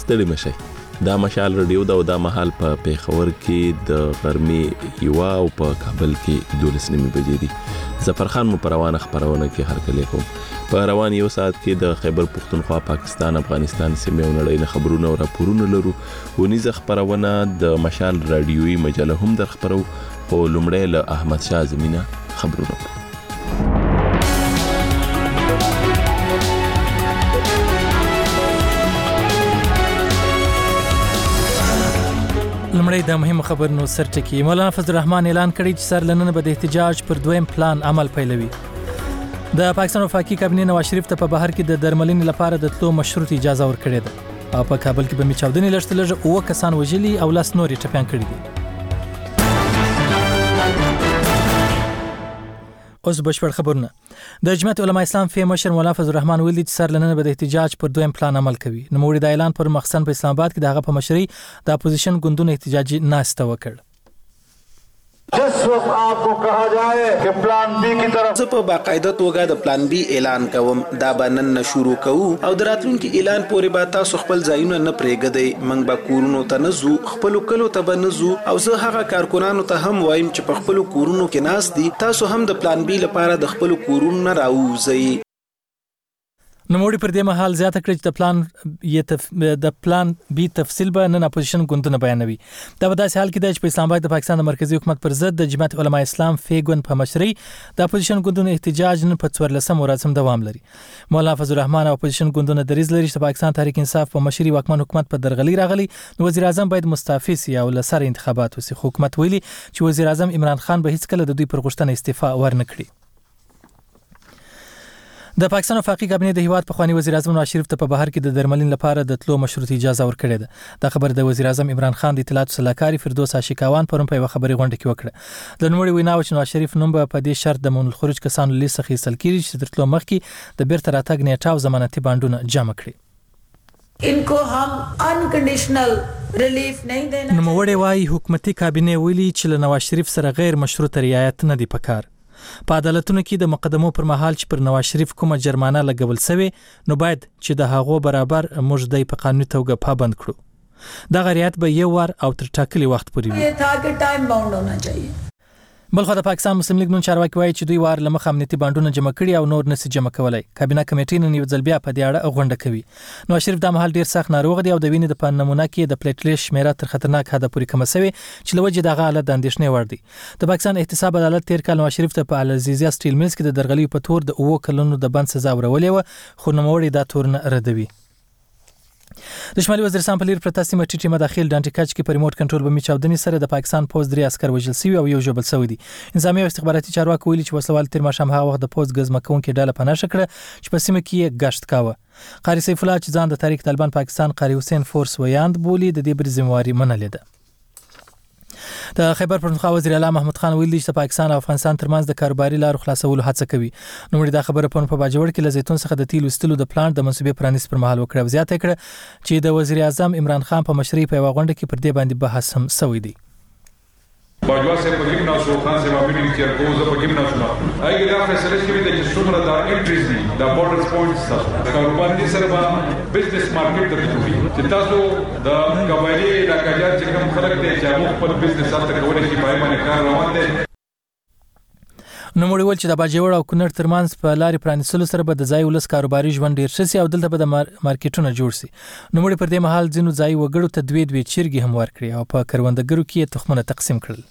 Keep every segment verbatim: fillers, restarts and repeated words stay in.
ستړي مشي. دا مشال رادیو دا د محل په پیښور کې د غرمې یو او په کابل کې دولس نیمه بجې دي. ظفرخان مو پروانه خبرونه کې هرکلی کوم. په روان یو ساعت کې د خیبر پختونخوا، پاکستان، افغانستان سیمې او نړۍ نه خبرونه او راپورونه لرو. ونیزه خبرونه د مشال رادیوي مجله هم در خبرو. په لومړی له احمد شاه زمینه خبرونه. لمړی د مهمو خبرونو سرټکی. مولانا فضل الرحمن اعلان کړی چې سر لنن به د احتجاج پر دویم پلان عمل پیلوي. د پاکستان وفاقي کابینې نواز شریف ته په بهر کې د درملنې لپاره د تلو مشروط اجازه ورکړې ده. او په کابل کې به می چاودنې لږ لږ اوه کسان وژلي او لاس نورې ټپیان کړي دي. اوس بشپړ خبرونه. د جمعیت علماء اسلام فی مشر مولانا فضل الرحمن ویلي چې سر لنن به د احتجاج پر دویم پلان عمل کوي. نو موږ د اعلان پر مخزن په اسلام آباد کې دغه په مشرۍ د اپوزیشن ګوندونو احتجاجي ناشته وکړ. جس وقت آپ کو کہا جائے کہ پلان بی کی طرف زه په باقاعده توګه د پلان بی اعلان کوم. دا به نن شروع کوو او د راتلونکي اعلان پورې به تاسو خپل ځایونه نه پرېږدئ. موږ به کورونو ته نه ځو، خپلو کلو ته به نه ځو. او زه هغه کارکونانو ته هم وایم چې په خپلو کورونو کې ناست دي، تاسو هم د پلان بی لپاره د خپلو کورونو نه راووځئ. نوموړي پر دې مهال زیاته کړې چې د پلان ی تف... د پلان بی تفصیل به نن اپوزیشن ګوندونه بیانوي. دا به داسې حال کې دی چې په اسلام آباد د پاکستان د مرکزی حکومت پر ضد د جمعیت علماء اسلام فی ګوند په مشرۍ د اپوزیشن ګوندونو احتجاج نن په څوارلسم ورځ هم دوام لري. مولانا فضل الرحمن او اپوزیشن ګوندونه دریځ لري چې پاکستان تحریک انصاف په مشرۍ واکمن حکومت په درغلي راغلي. نو وزیر اعظم باید مستعفی سي او له سره انتخابات وسي. حکومت ویلي چې وزیر اعظم عمران خان به هیڅ کله د دوی پر غوښتنه استعفا ورنه کړي. د پاکستان وفاقي کابینې د هیواد پخوانی وزیر اعظم نواز شریف ته په بهر کې د درملنې لپاره د تلو مشروط اجازه ورکړې ده. دا خبر د وزیر اعظم عمران خان د اطلاعات صلاحکار فردوس عاشقاوان پرون په خبري غونډه کې وکړه. د نوموړي وینا چې نواز شریف نوم په دې شرط د مون الخروج کسانو لیست څخه ایستل کیږي چې تر تلو مخکې د بیرته راتګ نیټه او ضمانتي بانډونه جمع کړي. इनको हम unconditional relief नहीं देना. نوموړي وايي حکومتي کابینې ویلي چې له نواز شریف سره غیر مشروط رعایت نه دی پکار. په عدالتونو کې د مقدمو پر مهال چې پر نواز شریف کومه جرمانه لګول شوی نو باید چې د هغو برابر موږ د په قانوني توګه پابند کړو. دا غریات به یو ور او تر ټاکلي وخت پورې وي. یہ تھا کہ ٹائم باؤنڈ ہونا چاہیے. بلخو د پاکستان مسلم لیگ نون چارواکي وایي چې دوی وار لمخ امنیتي بانډونه جمع کړي او نور نسي جمع کولای. کابینه کمیټې نن یو ځل بیا په دې اړه غونډه کوي. نو شریف د مهال ډیر سخت ناروغ دی او د وینې د په نمونه کې د پلیټلیټ شمیره تر خطرناک حد پورې کم شوی چې لوجه دغه حالت د اندېښنې وړ دی. د پاکستان احتساب عدالت تیر کال نواز شریف ته په العزیزیه سټیل میلز کې د درغلي په تور د اوو کلونو د بند سزا ورولې و، خو نوموړي دا تور نه ردوي. د شمالي وزیرستان په لیر پرتاسیمه ټیټي مداخل ډانټي کچ کې په ریموټ کنټرول به می چاودنې سره د پاکستان پوز درې عسكر وژل شوي او یو ژوبل شوی دي. نظامی او استخباراتي چارواکي ویلي چې وسلوال تیر ماښام هغه وخت د پوز ګزمکونکو ډله پناه شکړه چې په سیمه کې گشت کاوه. قاری سیف الله چې ځان د تحریک طالبان پاکستان قاری حسین فورس ویاند بولی د دې بری ذمہواری منلې ده. د خیبر پختونخوا وزیر اعلی محمود خان ویلي چې پاکستان او افغانستان ترمنځ د کاروباري لارو خلاصولو هڅه کوي. نو مړي دا خبره په باجوړ کې لزیتون څخه د تیل وستلو د پلانټ د منسوبې پرانیست پر مهال وکړه. زیاته کړه چې د وزیر اعظم عمران خان په مشرۍ په غونډه کې پر دې باندې بحث هم شوی دی. باجوا سے پګیم نو شو خان سے مابین چې کوزه پګیم نو شو هغه دا فیصله شوی دی چې څومره دا انټریز دي دا بورډر پوینټس تاسو د کاروبار دي سره به بزنس مارکیټ ته جوړي چې تاسو د قبایلی علاقې چې کوم خلک دي چې هغه خپل بزنس سره کولای شي پای باندې کار روان دي. نو موږ ویل چې د باجوړ او کونړ ترمنځ په لارې پرانیستلو سره به د ځای ولس کاروباري ژوند ډیر شي او دلته به د مارکیټونه جوړ شي. نو موږ پر دې مهال ځینو ځای وګړو ته دوی دوی چرګي هم ورکړي او په کروندګرو کې تخمونه تقسیم کړل.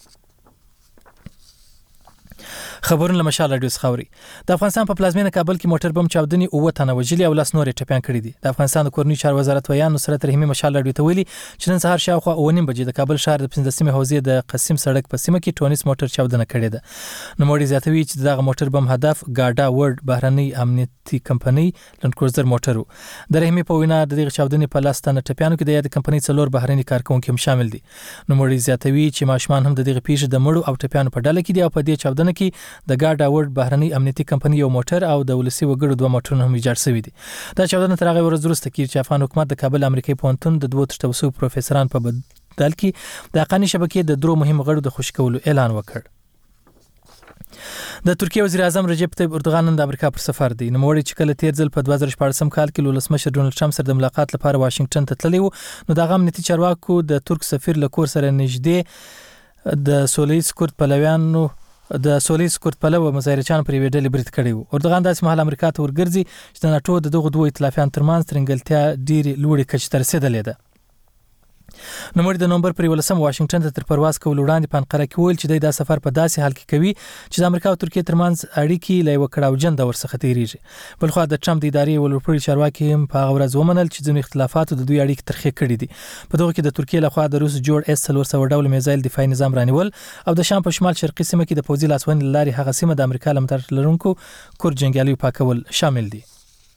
خبرونه له مشال رادیو خاوري. د افغانستان په پلازمینه کابل کې موټر بم چاودنې اوه تنه وژلي او لاس نورې ټپیان کړي دي. د افغانستان د کورنۍ چارو وزارت ویان نصرت رحیمي مشال رادیو ته ویلي چې نن سهار شاوخوا اوه نیم بجې د کابل ښار د پنځلسمې حوزې د قسیم سړک په سیمه کې ټونس موټر چاودنه کړې ده. نو موړي زیاتوي چې دغه موټر بم هدف ګاډا ورډ بهرنۍ امنیتي کمپنۍ لند کروزر موټر و. د رحیمي په وینا د دغه چاودنې په لاس تنه ټپیانو کې د یاد کمپنۍ څلور بهرنۍ کارکونکو هم شامل دي. نو موړي زیاتوي چې ماشومان هم د دغه پیښې د مړو او ټپیانو په ډله کې دي او په دې چاودنه کې د ګاډا ورډ بهرنۍ امنیتي کمپنۍ یو موټر او د ولسی وګړو دوه موټرونه هم ایجاد شوي دي. دا چاودنه تر هغه ورځ وروسته کې چې افغان حکومت د کابل امریکایي پوهنتون د دوه تشتوسو پروفیسوران په بدل کې د حقاني شبکې د درو مهم غړو د خوشکولو اعلان وکړ. د ترکیه وزیر اعظم رجب طیب اردوغان نن د امریکا پر سفر دی. نوموړی چې کله تیر ځل په دوه زره شپاړسم کال کې له ولسمشر ډونالد ټرمپ سره د ملاقات لپاره واشنگټن ته تللی و، نو د هغه امنیتي چارواکو د ترک سفیر له کور سره نږدې د سولیز کورد پلویانو د سولیز کورد پلوه مظاهرچیانو پر یوې ډلې برید کړی و. اردوغان داسې مهال امریکا ته ورګرځي چې د ناټو د دغو دوه ائتلافیانو ترمنځ ترنګلتیا ډېرې لوړې کچې ته رسېدلې ده. نوموړي د نومبر پر یولسم واشنگټن ته تر پرواز کولو وړاندې په انقره کې ویل چې دوی دا سفر په داسې حال کې کوي چې د امریکا او ترکیې ترمنځ اړیکې له یوه کړاوجن دور څخه تېرېږي. بلخوا د ټرمپ د ادارې یو لوړپوړي چارواکي هم په هغه ورځ ومنل چې ځینو اختلافاتو د دوی اړیکې ترخې کړي دي. په دغه کې د ترکیې لخوا د روس جوړ اس څلور سوه ډوله میزایل دفاعي نظام رانیول او د شام په شمال شرقي سیمه کې د پوځي لاسوهنې له لارې هغه سیمه د امریکا له ملاتړ لرونکو کورد جنګیالیو پاکول شامل دي.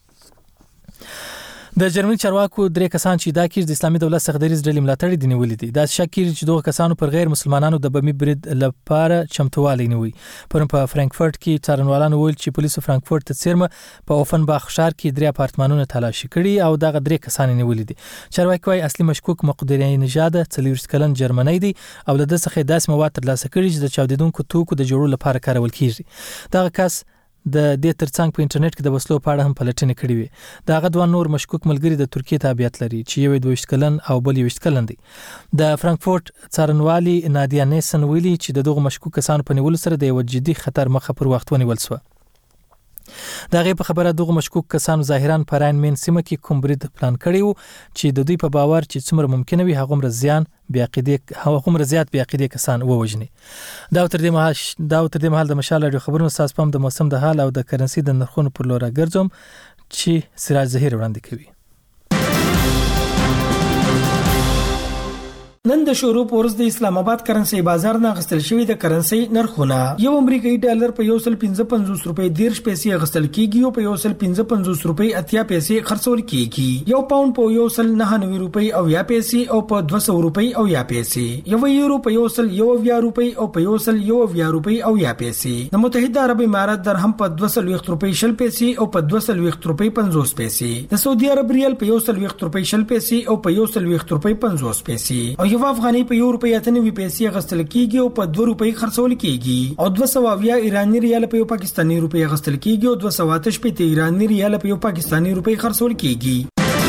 د جرمني چارواکو درې کسان چې دا کېږي د اسلامي دولت څخه دریځ ډلې ملاتړي دي نیولي دي. دا شک کېږي چې دغه کسانو پر غیر مسلمانانو د بمي برید لپاره چمتووالی نیوي. پرون په فرانکفورت کې څارنوالانو ویل چې پولیسو فرانکفورت ته څیرمه په اوفنباخ ښار کې درې اپارتمانونه تلاشي کړي او دغه درې کسان نیولي دي. چارواکي وايي اصلي مشکوک مقدري نژاد څلوېښت کلن جرمنی دی او له ده څخه داسې مواد ترلاسه کړي چې د چاودېدونکو توکو د جوړولو لپاره کارول کېږي. دغه کس د دې ترڅنګ په انټرنیټ کې د وسلو په اړه هم پلټنې کړې وي. د هغه دوه نور مشکوک ملګري د ترکیې تابعیت لري چې یو دوه ویشت کلن او بل یو ویشت کلن دی. د فرانکفورت څارنوالي نادیا نیسن ویلي چې د دغه مشکوک کسانو په نیولو سره د یو جدي خطر مخه پر وخت ونیول شو. د هغې په خبره دغه مشکوک کسانو ظاهراً په راین مین سیمه کې کوم برید پلان کړی و چې د دوی په باور چې څومره ممکنه وي هغومره زیان بېعقیدې هغومره زیات بېعقیدې کسان ووژني. دا تر دې مهال دا تر دې مهال د مشال راډیو خبرونو استاد پم د موسم د حال او د کرنسي د نرخونو پر لور راګرځوم چې سراج ظهیر وړاندې کوي. نن د شروع پورز د اسلام آباد کرنسي بازار نه غستل شوی د کرنسي نرخونه یو امریکایي ډالر په یو سل پنځه پنځوس روپۍ دیرش پیسې غستل کیږي او په یو سل پنځه پنځوس روپۍ اتیا پیسې خرڅول کیږي. یو پاوند په یو سل نهه نوي روپۍ او یا پیسې او په دوه سوه روپۍ او یا پیسې. یو یورو په یو سل یو یا روپۍ او په یو سل یو یا روپۍ او یا پیسې. د متحده عرب امارات درهم په دوه سل روپۍ شل پیسې او په دوه سل روپۍ پنځوس پیسې. د سعودي عرب ریال په یو سل روپۍ شل پیسې او په یو سل روپۍ پنځوس پیسې. او یو افغاني په یو روپۍ اتنوي پیسې غستل کیږي او په دوه روپۍ خرڅول کیږي. او دوه سوه اویا ایرانی ریال په یو پاکستاني روپۍ غستل کیږي او دوه سوه اته شپېته ایرانی ریال په یو پاکستاني روپۍ خرڅول کیږي.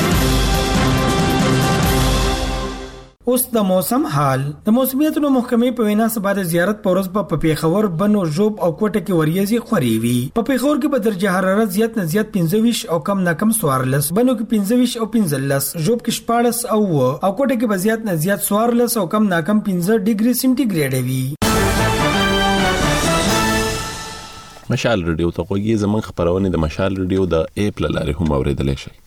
اوس د موسم حال. د موسمیاتو محکمې په وینا سبا د زیارت پورز په پیښور بنو ژوب او کوټه کې وریځي خوري وي. په پیښور کې په درجه حرارت زیات نه زیات پنځه ویشت او کم نه کم څوارلس، بنو کې پنځه ویشت او پنځلس، ژوب کې شپاړس او او کوټه کې په زیات نه زیات څوارلس او کم نه کم پنځه ډیګري سنټیګریډ وي. مشال ریډیو ته غوږی زمون خبرونه د مشال ریډیو د ایپ لاره هم اوریدلای شي.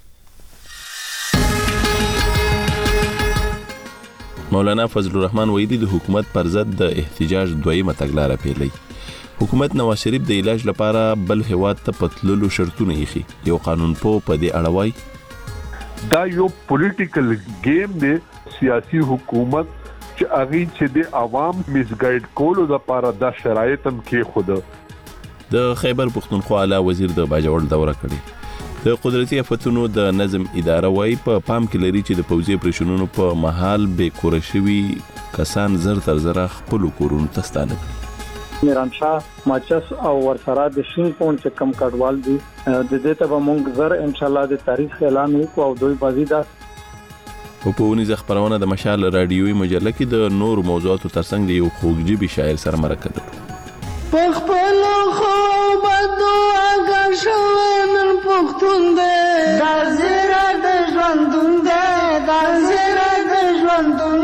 مولانا فضل الرحمن ویلي د حکومت پر ضد د احتجاج دویمه تګلاره پیلي. حکومت نواز شریف د علاج لپاره بل هواد ته پتللو شرطونه یې یو قانون په پدې اړه وای دا یو پولیټیکل گیم دی سیاسي حکومت چې اغي چې د عوام میسګایډ کولو لپاره د شرایط هم کې خود د خیبر پختونخوا اعلی وزیر د باجوړ دوره کړې. د قدرتي افتونو د نظم اداره وای په پام کې لري چې د پوځي پرېشنونو په محل به کور شوي کسان زر تر زر خپل کورونو ته ستانه کړي. میران شاه ماچس او ورسره د شین پون چې کم کډوال دي د دې ته به مونږ زر ان شاء الله د تاریخ اعلان وکړو او دوی بازیدا په پونیزه خبرونه د مشال رادیوي مجله کې د نور موضوعاتو ترڅنګ یو خوږجبي شاعر سره مرکه ده. پخپل خو بدو اگر شوین پختون ده دا زیرا د ژوندون ده دا زیرا د ژوندون.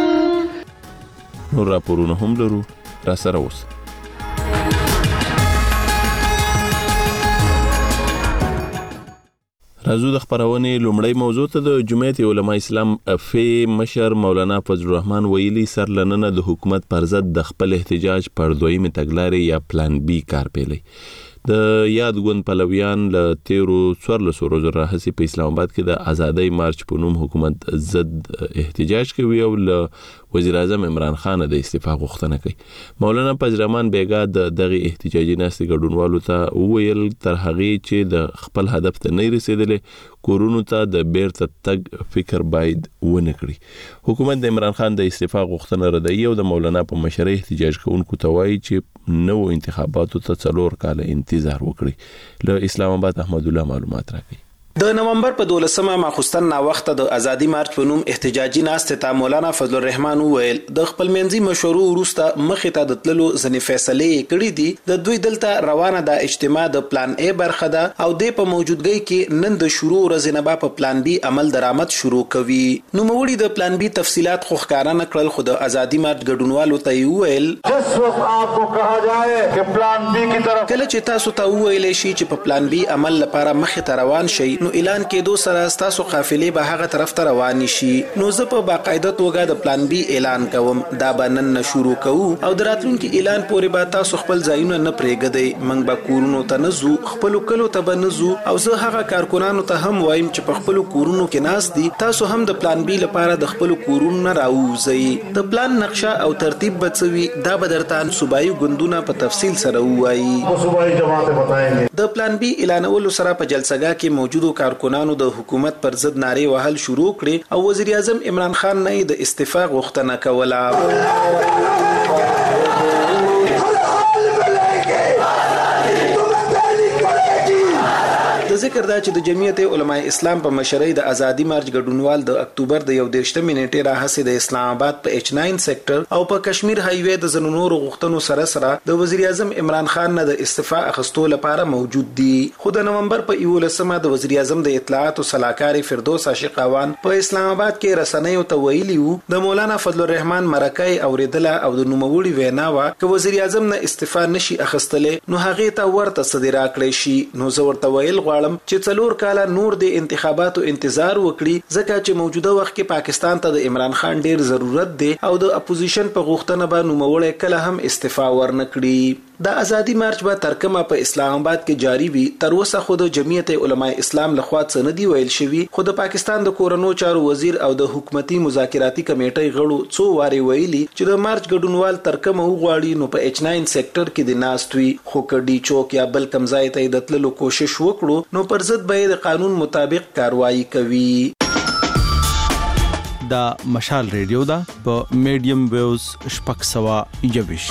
نور راپورونه هم لرو، را سره اوسئ. راځو د خبرونې لومړی موضوع ته. د جمعیت علماء اسلام افی مشر مولانا فضل الرحمن ویلي سر لننه د حکومت پر ضد د خپل احتجاج پر دویمه تګلارې یا پلان بی کار پیلي. د یاد ګوند پلویان له تیرو څوارلسو ورځو راهیسې په اسلام آباد کې د ازادۍ مارچ په نوم حکومت ضد احتجاج کوي او له وزیر اعظم عمران خان د استعفا غوښتنه کوي. مولانا فضل الرحمن بیگا د دغه احتجاجي ناستې ګډونوالو ته وویل تر هغې چې د خپل هدف ته نه رسیدلې کورونو ته د بیرته تګ فکر باید ونه کړي. حکومت د عمران خان د استعفا غوښتنه ردوي او د مولانا په مشرۍ احتجاج کوونکو ته وایي چې نوو انتخاباتو ته څلور کاله انتظار وکړي. له اسلام آباد احمد الله معلومات راکړي. د نومبر په دولسمه ماخوستن نا وخت د ازادي مارچ په نوم احتجاجي ناستې ته مولانا فضل الرحمن وویل د خپل منځي مشورو وروسته مخې ته د تللو ځینې فیصلې کړې دي. د دوی دلته روانه د اجتماع د پلان ای برخه ده او د په موجودګۍ کې نن د شروع ورځې نه په پلان بی عمل درآمد شروع کوي. نوموړي د پلان بی تفصيلات خو ښکارا نه کړل خو د ازادي مارچ ګډونوالو ته وویل جس وقت آپ کو کہا جائے کہ پلان بی کی طرف کله چې تاسو ته وویل شي چې په پلان بی عمل لپاره مخې ته روان شي نو اعلان کېدو سره تاسو قافلې به هغه طرف ته روان شي. نو زه په باقاعده توګه د پلان بی اعلان کوم دا به نن شروع کوو او د راتلونکي اعلان پورې به تاسو خپل ځایونه نه پرېږدئ. موږ به کورونو ته نه ځو خپلو کلو ته به نه ځو او زه هغه کارکونانو ته هم وایم چې په خپلو کورونو کې ناست دي تاسو هم د پلان بی لپاره د خپلو کورونو نه راووځئ. د پلان نقشه او ترتیب به څه وي دا به درته صوبایي ګوندونه په تفصیل سره ووایي. د پلان بی اعلانولو سره په جلسګاه کې موجودو کارکونانو د حکومت پر ضد نارې وهل شروع کړي او وزیر اعظم عمران خان نه د استعفا غوښتنه کوله. د ذکر دا چې د جمعیت علماء اسلام په مشرۍ د ازادي مارچ ګډونوال د اکتوبر د یو دیرشتمې نیټې راهیسې د اسلام آباد په ایچ ناین سیکټر او په کشمیر هایوې د ځینو نورو غوښتنو سره سره د وزیر اعظم عمران خان نه د استعفا اخیستو لپاره موجود دي. خو د نومبر په یولسمه د وزیر اعظم د اطلاعات او صلاحکار فردوس عاشقاوان په اسلام آباد کې رسنیو ته ویلي وو د مولانا فضل الرحمن مرکه اوریدله او د نوموړي وینا وا ک وزیر اعظم نه استعفا نشي اخیستلې نو هغه ته ورته صدرا کړی شي. نو زه ورته ویل غواړم چې څلور کاله نور د انتخاباتو انتظار وکړي ځکه چې موجوده وخت کې پاکستان ته د عمران خان ډیر ضرورت دی او د اپوزیشن په غوښتنه به نوموړی کله هم استعفا ورنکړي. د ازادي مارچ به ترکمه په اسلام آباد کې جاری وي. تر اوسه خو د جمعیت علماء اسلام لخوا څه نه دی ویل شوی خو د پاکستان د کورونو چارو وزیر او د حکومتي مذاکراتي کمیټې غړو څو واري ویلي چې د مارچ ګډونوال ترکمه وغواړي نو په ایچ ناین سیکټر کې د ناستوي خو کډي چوک یا بل کم ځای ته د تللو کوشش وکړو نو پر ضد به د قانون مطابق کاروایی کوي. دا مشال ریډیو دا په میډیم ویوز شپږ سوه یوویش.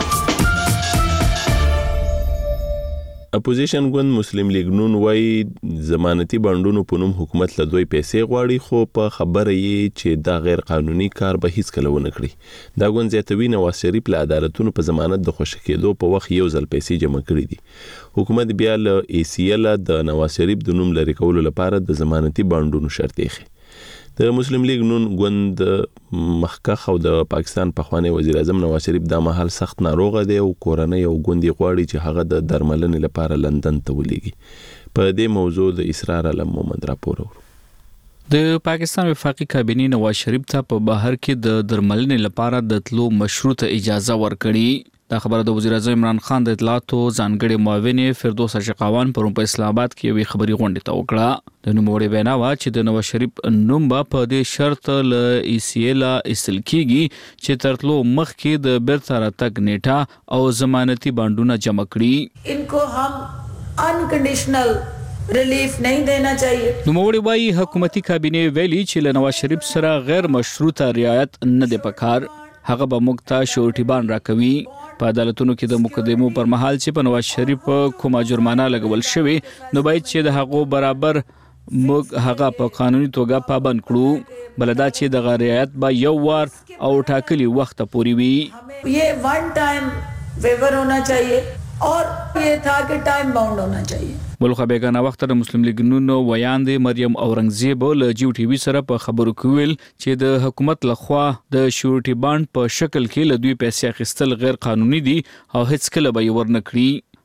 اپوزیشن ګوند مسلم لیگ نون وای ضمانتي بانډونو په نوم حکومت له دوی پیسې غواړي خو په خبره یې چې دا غیر قانوني کار به هیڅ کله ونه کړي. دا ګوند زیاتوي نواز شریف له عدالتونو په ضمانت د خوشی کېدو په وخت یو ځل پیسې جمع کړي دي. حکومت بیا له ای سی ال د نواز شریف د نوم لري کولو لپاره د ضمانتي بانډونو شرط یې د مسلم لیگ نون ګوند مخکخ او د پاکستان پخوانی وزیر اعظم نواز شریف د مهال سخت ناروغه دی او کورنۍ او ګوندي غواړي چې هغه د درملنې لپاره لندن ته ولېږي. په دې موضوع د اسرار علم مومند راپور ورو. د پاکستان وفاقي کابینه نواز شریف ته په بهر کې د درملنې لپاره د تلو مشروطه اجازه ورکړي. دا خبره د وزیر اعظم عمران خان د اطلاعاتو ځانګړي معاون فردوس عاشقاوان پرون په اسلام آباد کې یوې خبري غونډه ته وکړه. د نوموړي وینا وا چې د نواز شریف نوم به په دې شرط ل ای سی ال استل کیږي چې ترتلو مخ کې د بیرته راتګ نیټه او ضمانتي بانډونه جمع کړي. इनको हम अनकंडीशनل ریلیف नहीं देना चाहिए. نوموړي وايي حکومتي کابینه ویلي چې له نواز شریف سره غیر مشروطه رعایت نه دی پکار. هغه به موږ ته شورټي بان راکوي. په عدالتونو کې د مقدمو پر مهال چې په نواز شریف کومه جرمانه لګول شوی نو باید چې د هغو برابر موږ هغه په قانوني توګه پابند کړو. بلدا چې د رعایت به یو وار او ټاکلي وخت پورې وي. ये वन टाइم वेवर होना चाहिए और ये था कि टाइम बाउंड होना चाहिए. ملخه بیگانه وخت د مسلم لیگ نون ویاندې مریم اورنګزیب له جیو ټي وي سره په خبرو کې ویل چې د حکومت لخوا د شورټي بانډ په شکل کې له دوی پیسې اخیستل غیر قانوني دي او هیڅ کله به ورنکړي.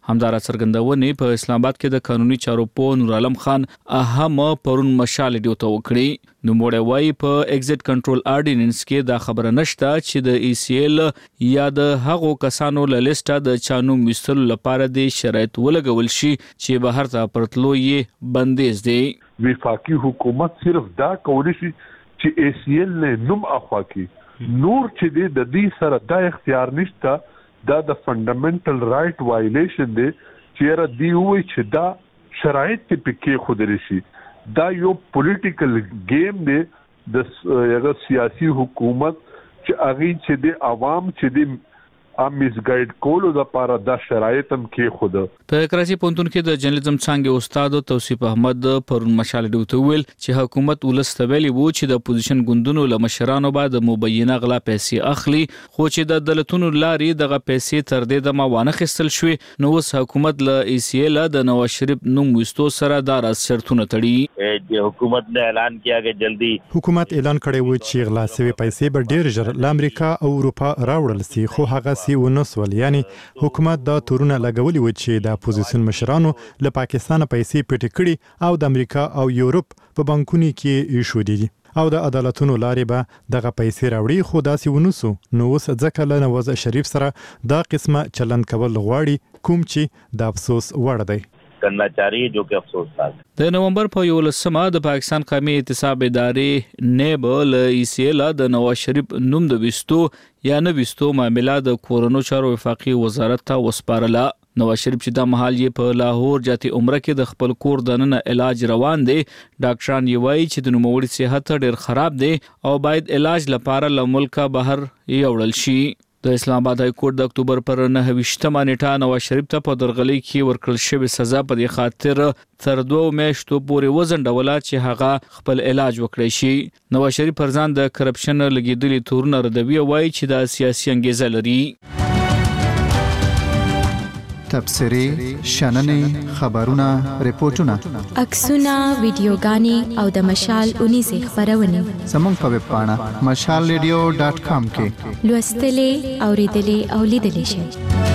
همدارا څرګندونې په اسلام آباد کې د قانوني چارو په نور عالم خان اهم پرون مشال ډیو ته وکړي. نو موږ وایي په ایگزټ کنټرول آرډیننس کې دا خبره نشته چې د ای سی ایل یا د هغو کسانو له لیسټه د چانو مستل لپاره د شرایط ولګول شي چې بهر ته پرتلو یې بندیز دی. وفاقي حکومت صرف دا کولی شي چې ای سی ایل نه نوم اخوا کی نور چې د دې سره دا اختیار نشته. دا د فندامنټل رائټ وایلیشن دی چې را دی وای چې دا شرایط په کې خودري شي. دا یو پولیټیکل گیم دی د یو سیاسي حکومت چې اغي چې د عوام چې د ام میس ګایډ کولو د لپاره د شرایط هم کې خود. په کراچي پونتون کې د جرنالیزم څنګه استاد توصیف احمد پرون مشال ډیوته ویل چې حکومت ولستویلی وو چې د اپوزیشن ګوندونو له مشرانو بعد مبینه غلا پیسې اخلي خو چې د دولتونو لارې دغه پیسې تر دې د موانه خستل شوې. نو اوس حکومت له ای سی ایل د نواز شریف نوم وستو سره د راز شرطونه تړي. د حکومت نے اعلان کیا کہ جلدی حکومت اعلان کړی و چې غلا شوی پیسې به ډیر ژر له امریکا او اروپا راوړل شي خو هغه سی ونسول. یعنی حکومت دا تورونه لګولي و چې د اپوزیشن مشرانو له پاکستان پیسې پټ کړي او د امریکا او یورپ په بانکونو کې ایښو دي او د عدالتونو لارې به دغه پیسې راوړي خو داسې ونسو. نو اوس ځکه له نواز شریف سره دا قسمه چلن کول غواړي کوم چې د افسوس وړ دی. کرنا چاہیے جو کہ افسوسناک. د نومبر په یولسمه د پاکستان قومي احتساب ادارې نیب له ای سی ایل د نواز شریف نوم د وستو یا نه وستو معاملې د کورونو چارو وفاقي وزارت ته وسپارله. نواز شریف چې د محل یې په لاهور جاتی عمره کې د خپل کور دننه علاج روان دی. ډاکټران یې وایي چې د نوموړي صحت ډېر خراب دی او باید علاج لپاره له ملکه بهر یوړل شي. د اسلام آباد های کورټ د اکتوبر پر نهه ویشتمه نیټه نواز شریف ته په درغلۍ کې ورکړل شوې سزا په دې خاطر تر دوه میاشتو پورې وزنډوله چې هغه خپل علاج وکړي شي. نواز شریف پر ځان د کرپشن لګیدلي تورونه ردوي او وایي چې دا سیاسي انګیزه لري. تبصرې، شننې، خبرونه، ریپورتونه، عکسونه، ویډیوګانې او د مشال اونیزې خبرونه زموږ په ویب پاڼه مشال ریډیو ډاټ کام کې لوستلې، اوریدلې او لیدلې شئ.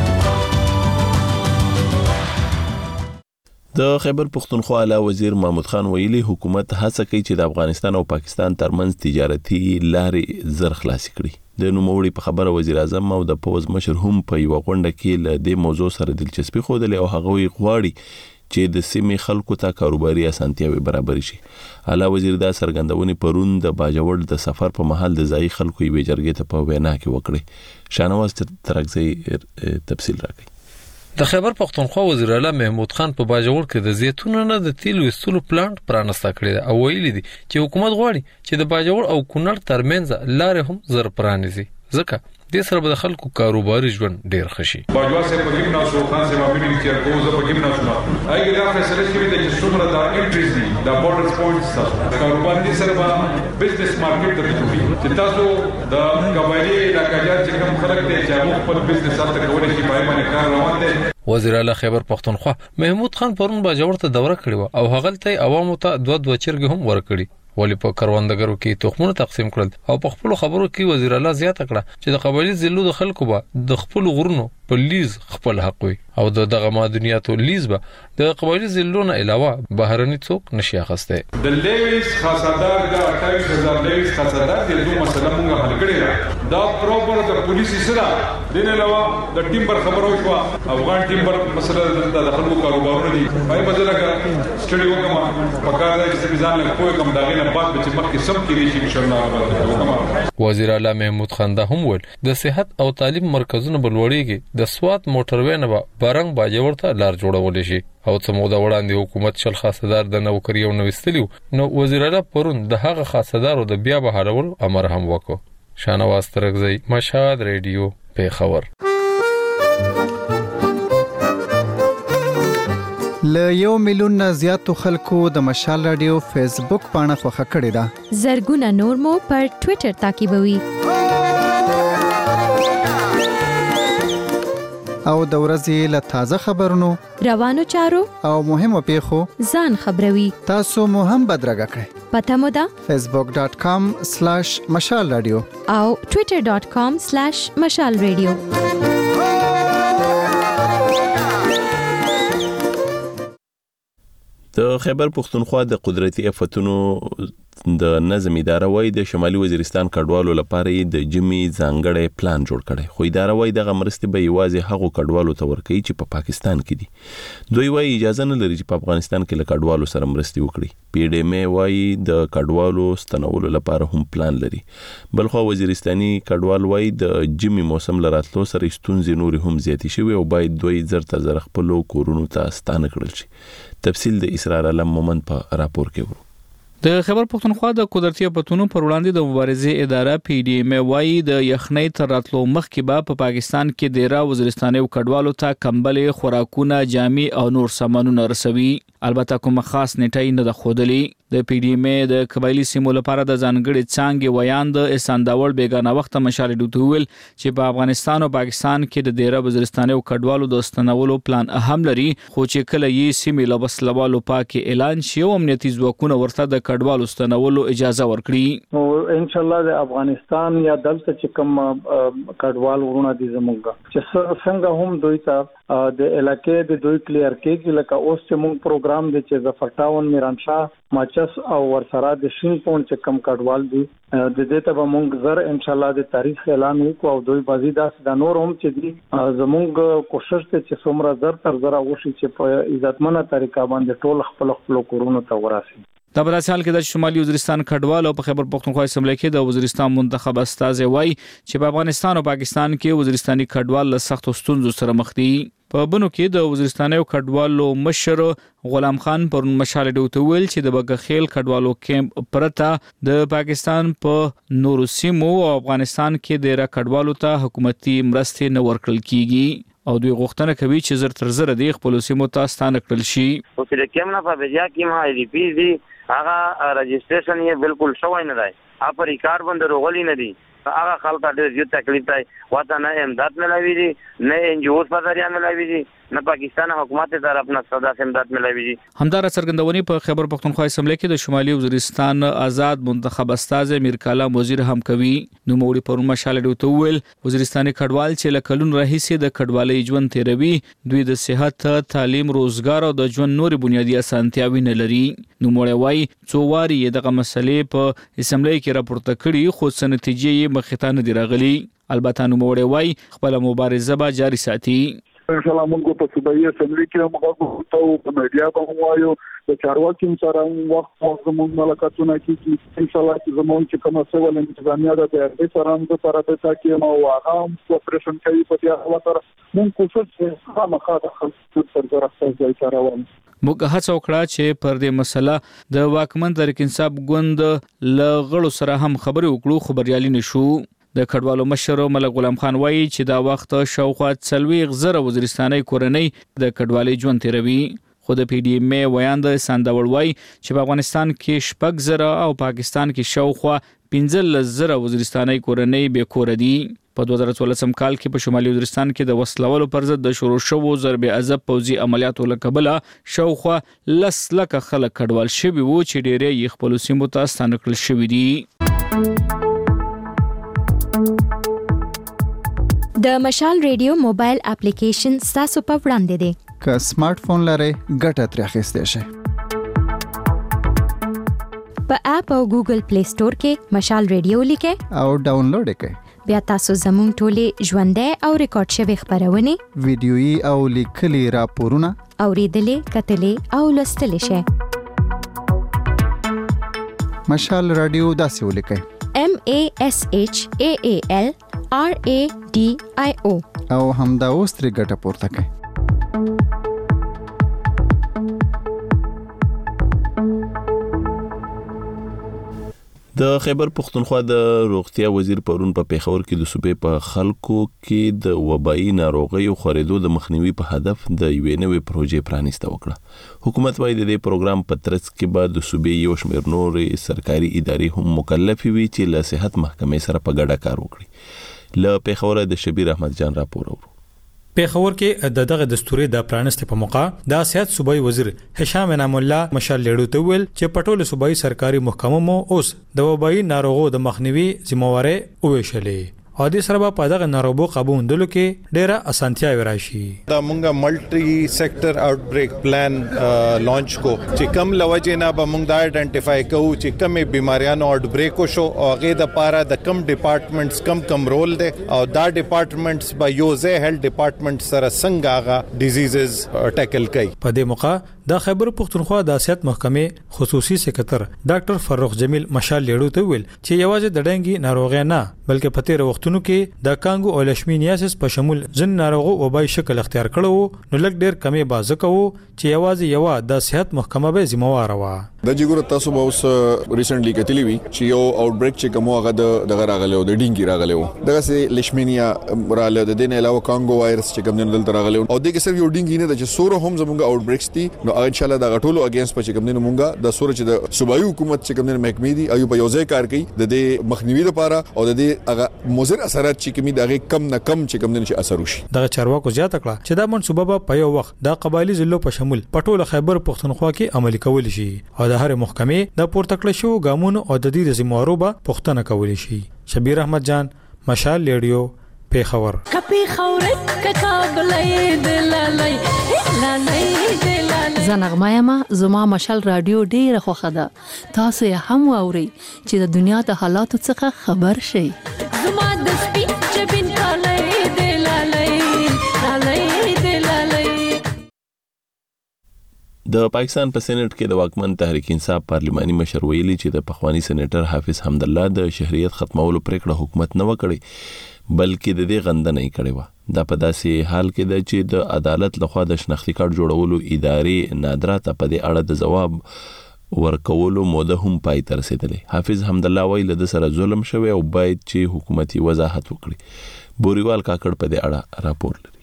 د خیبر پختونخوا اعلی وزیر محمود خان ویلي حکومت هڅه کوي چې د افغانستان او پاکستان ترمنځ تجارتي لارې زر خلاص کړي. د نوموړي په خبره وزیر اعظم او د پوز مشر هم په یو غونډه کې له دې موضوع سره دلچسپي خوده او هغه وی غواړي چې د سیمې خلکو ته کاروباري اسانتیاوي برابر شي. اعلی وزیر دا څرګندونې پرون د باجوړ د سفر په محل د ځای خلکو یې جرګې ته په وینا کې وکړي. شانواز ترکزی تفصیل راکړي. د خیبر پختونخوا وزیر اعلی محمود خان په باجوړ کې د زیتونو نه د تیلو ایستلو پلانټ پرانسته کړی او ویلي دي چې حکومت غواړي چې د باجوړ او کونړ ترمنځ لارې هم زر پرانیزي ځکه د سره به خلکو کاروباري ژوند ډیر خشي. باجوا سے پګیم نو شو خان سے مابین کې ارګو ز پګیم نو شو ایګه دا فیصله شوی د چې څومره دا انټریز دي دا بورډر پوینټس تاسو کاروبار دي سره به بزنس مارکیټ ته جوړي چې تاسو د قبایلی علاقې چې کوم خلک دي چې موږ خپل بزنس سره کولای شي پای باندې کار روان دي. وزیر اعلی خیبر پختونخوا محمود خان پرون باجوړ ته دوره کړې او هغه ته عوامو ته دوه دوه چرګ هم ورکړي. ولی په کروندګرو کې تخمونه تقسیم کړل او په خپل خبرو کې وزیر اعلی زیاته کړه چې د قبایلی ضلعو د خلکو به د خپل غرونو په لیز خپل حق وي او د دغه معدنیاتو لیز به د قبایلی ضلعو نه علاوه بهرني څوک نشي اخسته. د لیویس خاصدار د اټاویس هزار لیویس خاصدار د دوه مسله مونږه حل کړی دا پروپر د پولیسي سره د نه علاوه د ټیمبر خبرو شو افغان ټیمبر مسله د خلکو کاروبارونه دي پای بدل کړه سټډي وکما پکاره چې ځان له کوی کوم دغه نه بعد چې مخکې سم کېږي چې ان شاء الله. وزیر اعلی محمود خان دا هم ول د صحت او تعلیم مرکزونه بلوړيږي د سوات موټروي نه بارنګ باجوړ ته لار جوړول شي او څه موده وړاندې حکومت شل خاصدار د نوکری او نوستلیو نو وزیر اعلی پرون د هغه خاصدارو د بیا بحالول امر هم وکړ. شانواز ترکزی مشهد ریډیو پیښور. ل یو میلیون نه زیاتو خلکو د مشال رادیو فیسبوک پاڼه خوښه کړې ده. زرګونه نور مو پر ټوئیټر تعقیبوي. او د ورځې له تازه خبرونو روانو چارو او مهمو پیښو ځان خبروي. تاسو مو هم بدرګه کړئ. پته مو ده facebook dot com slash مشال رادیو او twitter dot com slash مشال رادیو. د خیبر پښتونخوا د قدرتي آفتونو د نظم اداره وای د شمالي وزیرستان کډوالو لپاره د جمی ځانګړی پلان جوړ کړي خو اداره وای د مرستې به یوازې هغو کډوالو ته ورکړي چې په پا پاکستان کې دي دوی وای اجازه نه لري چې په افغانستان کې له کډوالو سره مرستې وکړي پی ډی ام وای د کډوالو ستنولو لپاره هم پلان لري بلخو وزیرستاني کډوال وای د جمی موسم لراتلو سره ستونزې نور هم زیاتې شوي او باید دوی زر تر زر خپل کورونو ته ستانه کړل شي تفصیل د اسرار علم مومند په راپور کې ورو د خیبر پښتونخوا د قدرتي آفتونو پر وړاندې د مبارزې اداره پی ډی ام وايي د یخنۍ تر راتلو مخکې به په پاکستان کې ډیره وزیرستاني کډوالو ته کمبلې خوراکونه جامې او نور سامانونه رسوي البته کوم خاص نیټه نه د خودلی د پی ډی ام د قبایلی سیمو لپاره د ځانګړي څانګې ویان د اسانداول بیگانه وخت مشال ډوتول چې په افغانستان او پاکستان کې د ډیره وزیرستاني کډوالو د استنولو پلان اهم لري خو چې کله یې سیمې لوبسلوالو پاک اعلان شي او امنیتي ځواکونه ورته د کډوالو استنولو اجازه ورکړي او ان شاء الله د افغانستان یا دلته چې کوم کډوال ورونه دي زموږ چې څنګه هم دوی ته د علاقې د دوی کلیر کې لکه اوس چې موږ پروګرام دی چې ظفرتاون میرانشاه ماچس او ورسره د شین پون چې کم کډوال دي د دې ته به موږ زر ان شاء الله د تاریخ اعلان وکړو او دوی بازی داس د نور هم چې دي زموږ کوشش ته چې څومره زر تر زر وشي چې په عزتمنه طریقه باندې ټول خپل خپل کورونو ته وراسي د براسال کې د شمالي وزیرستان کډوال او په خیبر پښتونخوا اسمبلی کې د وزیرستان منتخب استازي وای چې په افغانستان او پاکستان کې وزیرستاني کډوال له سخت ستونزو سره مخ دي په بنو کې د وزیرستاني کډوالو مشر غلام خان پر مشال ډوتول چې د بګخیل کډوالو کیمپ پرته د پاکستان په نورو سیمو او افغانستان کې د را کډوالو ته حکومتي مرستې نه ورکړل کیږي او دوی غوښتنه کوي چې زر تر زر د خپل سیمو ته ستانه کړل شي او چې د کیمپ نه په بیا کې ما ای ډی پی دي هغه رجسټریشن یې بالکل شوی نه دی اپ ریکارډ باندې روغلی نه دی هغه خلک ډېر زیات تکلیف دی وته نه امداد ملوي دي نه ان جی اوز په ذریعہ ملوي دي نه پاکستان حکومت طرف نه صدا امداد ملوي دي همدار څرګندونې په خیبر پښتونخوا اسمبلی کې د شمالي وزیرستان آزاد منتخب استاد میر کلام وزیر هم کوي نو موري پر مشال ډوتول وزیرستاني کډوال چې لکلون راهیسي د کډوالۍ ژوند تیروي دوی د صحت تعلیم روزګار او د ژوند نور بنیادی اسانتیاوي نه لري نو موري وای څوواري دغه مسلې په اسمبلی کې راپورته کړي خو څه نتیجې مخته نه دی راغلي البته نو موري وای خپل مبارزه به جاري ساتي ان شاء الله موږ په صوبایي اسمبلی کې هم غوښتو په میډیا به وایو د چارواکي سره وخت او زموږ ملکاتونه کې ان شاء الله چې زموږ چې کومه سوال انتظامیه ده د دې سره هم سره د تاکي ما او هغه کوپریشن کوي په دې حواله سره موږ کوشش کوو خامخا د خلکو سره راځي ځای سره وایو موږ هڅه وکړه چې پر دې مسله د واکمن تحریک انصاف ګوند ل غړو سره هم خبرې وکړو خو بریالي نشو د کډوالو مشر ملک غلام خان وایي چې دا وخت شاوخوا څلوېښت زره وزیرستاني کورنۍ د کډوالۍ ژوند تیروي خو د پی ډی ام ویان د سانداول وایي چې په افغانستان کې شپږ زره او پاکستان کې شاوخوا پنځلس زره وزیرستاني کورنۍ بې کور دي په دوه زره څوارلسم کال کې په شمالي وزیرستان کې د وسلوالو پر ضد د شروع شوو ضرب عذاب پوځي عملیاتو لکبله شاوخوا لس لکه خلک کډوال شوي وو چې ډېری یې خپل سیمو ته ستانه کړل شوي دي د مشال ریډیو موبایل اپلیکیشن ستاسو په وړاندې دی که سمارټ فون لرئ ګټه ترې اخیستی شئ په اپ او ګوګل پلی سٹور کې مشال ریډیو لیکئ او ډاونلوډ کړئ بیا تاسو زموږ ټولې ژوندۍ او ریکارډ شوي خبرونه ویډیويي او لیکلي راپورونه اوریدلې کتلې او لوستلې شئ مشال رادیو داسې ولیکئ M A S H A A L R A D I O او همدا اوس ترې ګټه پورته کړئ د خیبر پښتونخوا د روغتیا وزیر پرون په پیښور کې د صوبې په خلکو کې د وبایي ناروغیو خورېدو د مخنیوي په هدف د یوې نوې پروژې پرانیسته وکړه حکومت وايي د دې پروګرام په ترڅ کې به د صوبې یو شمېر نورې سرکاري ادارې هم مکلفې وي چې له صحت محکمې سره په ګډه کار وکړي له پیښور د شبیر احمد جان راپور اورو پیښور کې د دغه دستوري د پرانست په موقع د صحت صوبایي وزیر هشام انعام الله مشال لیړو ته ویل چې پټول صوبایي سرکاري محکمو مو اوس د وبایي ناروغو د مخنیوي ذمہواره وویشلې او د سره په دغه ناروغ قابو مندلو کې ډیره اسانتیا وراشي. دا مونږه ملټي سېکټر آوټ بریک پلان لانچ کو چې کم لوجه نه به مونږ دا آئیډنټیفای کوو چې کومه بیماریانو آوټ بریک شو او هغه د پاره د کم ډپارټمنټس کم کم رول دی او دا ډپارټمنټس به یو ځای هیلث ډپارټمنټ سره څنګه هغه ډیزیزز ټیکل کوي. په دې موقع د خیبر پختونخوا د سیاحت محکمې خصوصي سکرټر ډاکټر فرخ جمیل مشال لیړو ته ویل چې یوازې د ډنګي ناروغي نه بلکې په تیر وختونو کې د کانګو او لشمینیاسس په شمول ځن ناروغو وبای شکل اختیار کړو نو لږ ډیر کمی بازه کوو چې یوازې یو د صحت محکمه به ذمہوار و. د جګور تاسو به اوس ریسنټلی کتلی وی چې یو آوټ بریک چې کوم هغه د دغه راغلی او د ډینګي راغلی و دغه سه لشمینیا رااله د دین علاوه کانګو وایرس چې کوم نه دلته راغلی او دغه صرف یو ډینګي نه د چې سوره هم زموږ آوټ بریکس دي نو ان شاء الله دا غټولو اگینست په چې کوم نه مونږه د سوره چې د صوبایي حکومت چې کوم نه محکمې دي ایو په یو ځای کار کوي د دې مخنیوي لپاره او د دې هغه مضر اثرات چې کومي دغه کم نه کم چې کوم نه چې اثر وشي. دغه چارواکو زیاته کړه چې دا منصوبه په یو وخت د قبایلی ضلعو په شمول پټول خیبر پختونخوا کې عملي کول شي او د هر محکمې د پورته کړل شو ګامونو او د دې ذمہوارو به پښتنه کول شي. شبیر احمد جان مشال لیډیو پیښور. کپی خورت ککابلې دلالای لالای دلالای زنغمایا ما زما مشال رادیو ډیره خوخه ده. تاسو یې هم واوري چې د دنیا د حالاتو څخه خبر شئ. زما د سپین چبین کالای دلالای لالای دلالای. د پاکستان په سېنات کې د واکمن تحریک انصاف پارلماني مشر ویلي چې د پخوانی سېنیټر حافظ حمدالله د شهریت ختمولو پریکړه حکومت نه وکړي بلکې د دې غندنه یې کړې و. دا په داسې حال کې ده چې د عدالت لخوا د شناختی کارت جوړولو ادارې نادرا ته په دې اړه د جواب ورکولو موده هم پای ته رسیدلې. حافظ حمدالله ویل د سره ظلم شوی او باید چې حکومتي وضاحت وکړي. بوریوال کاکړ په دې اړه راپور لري.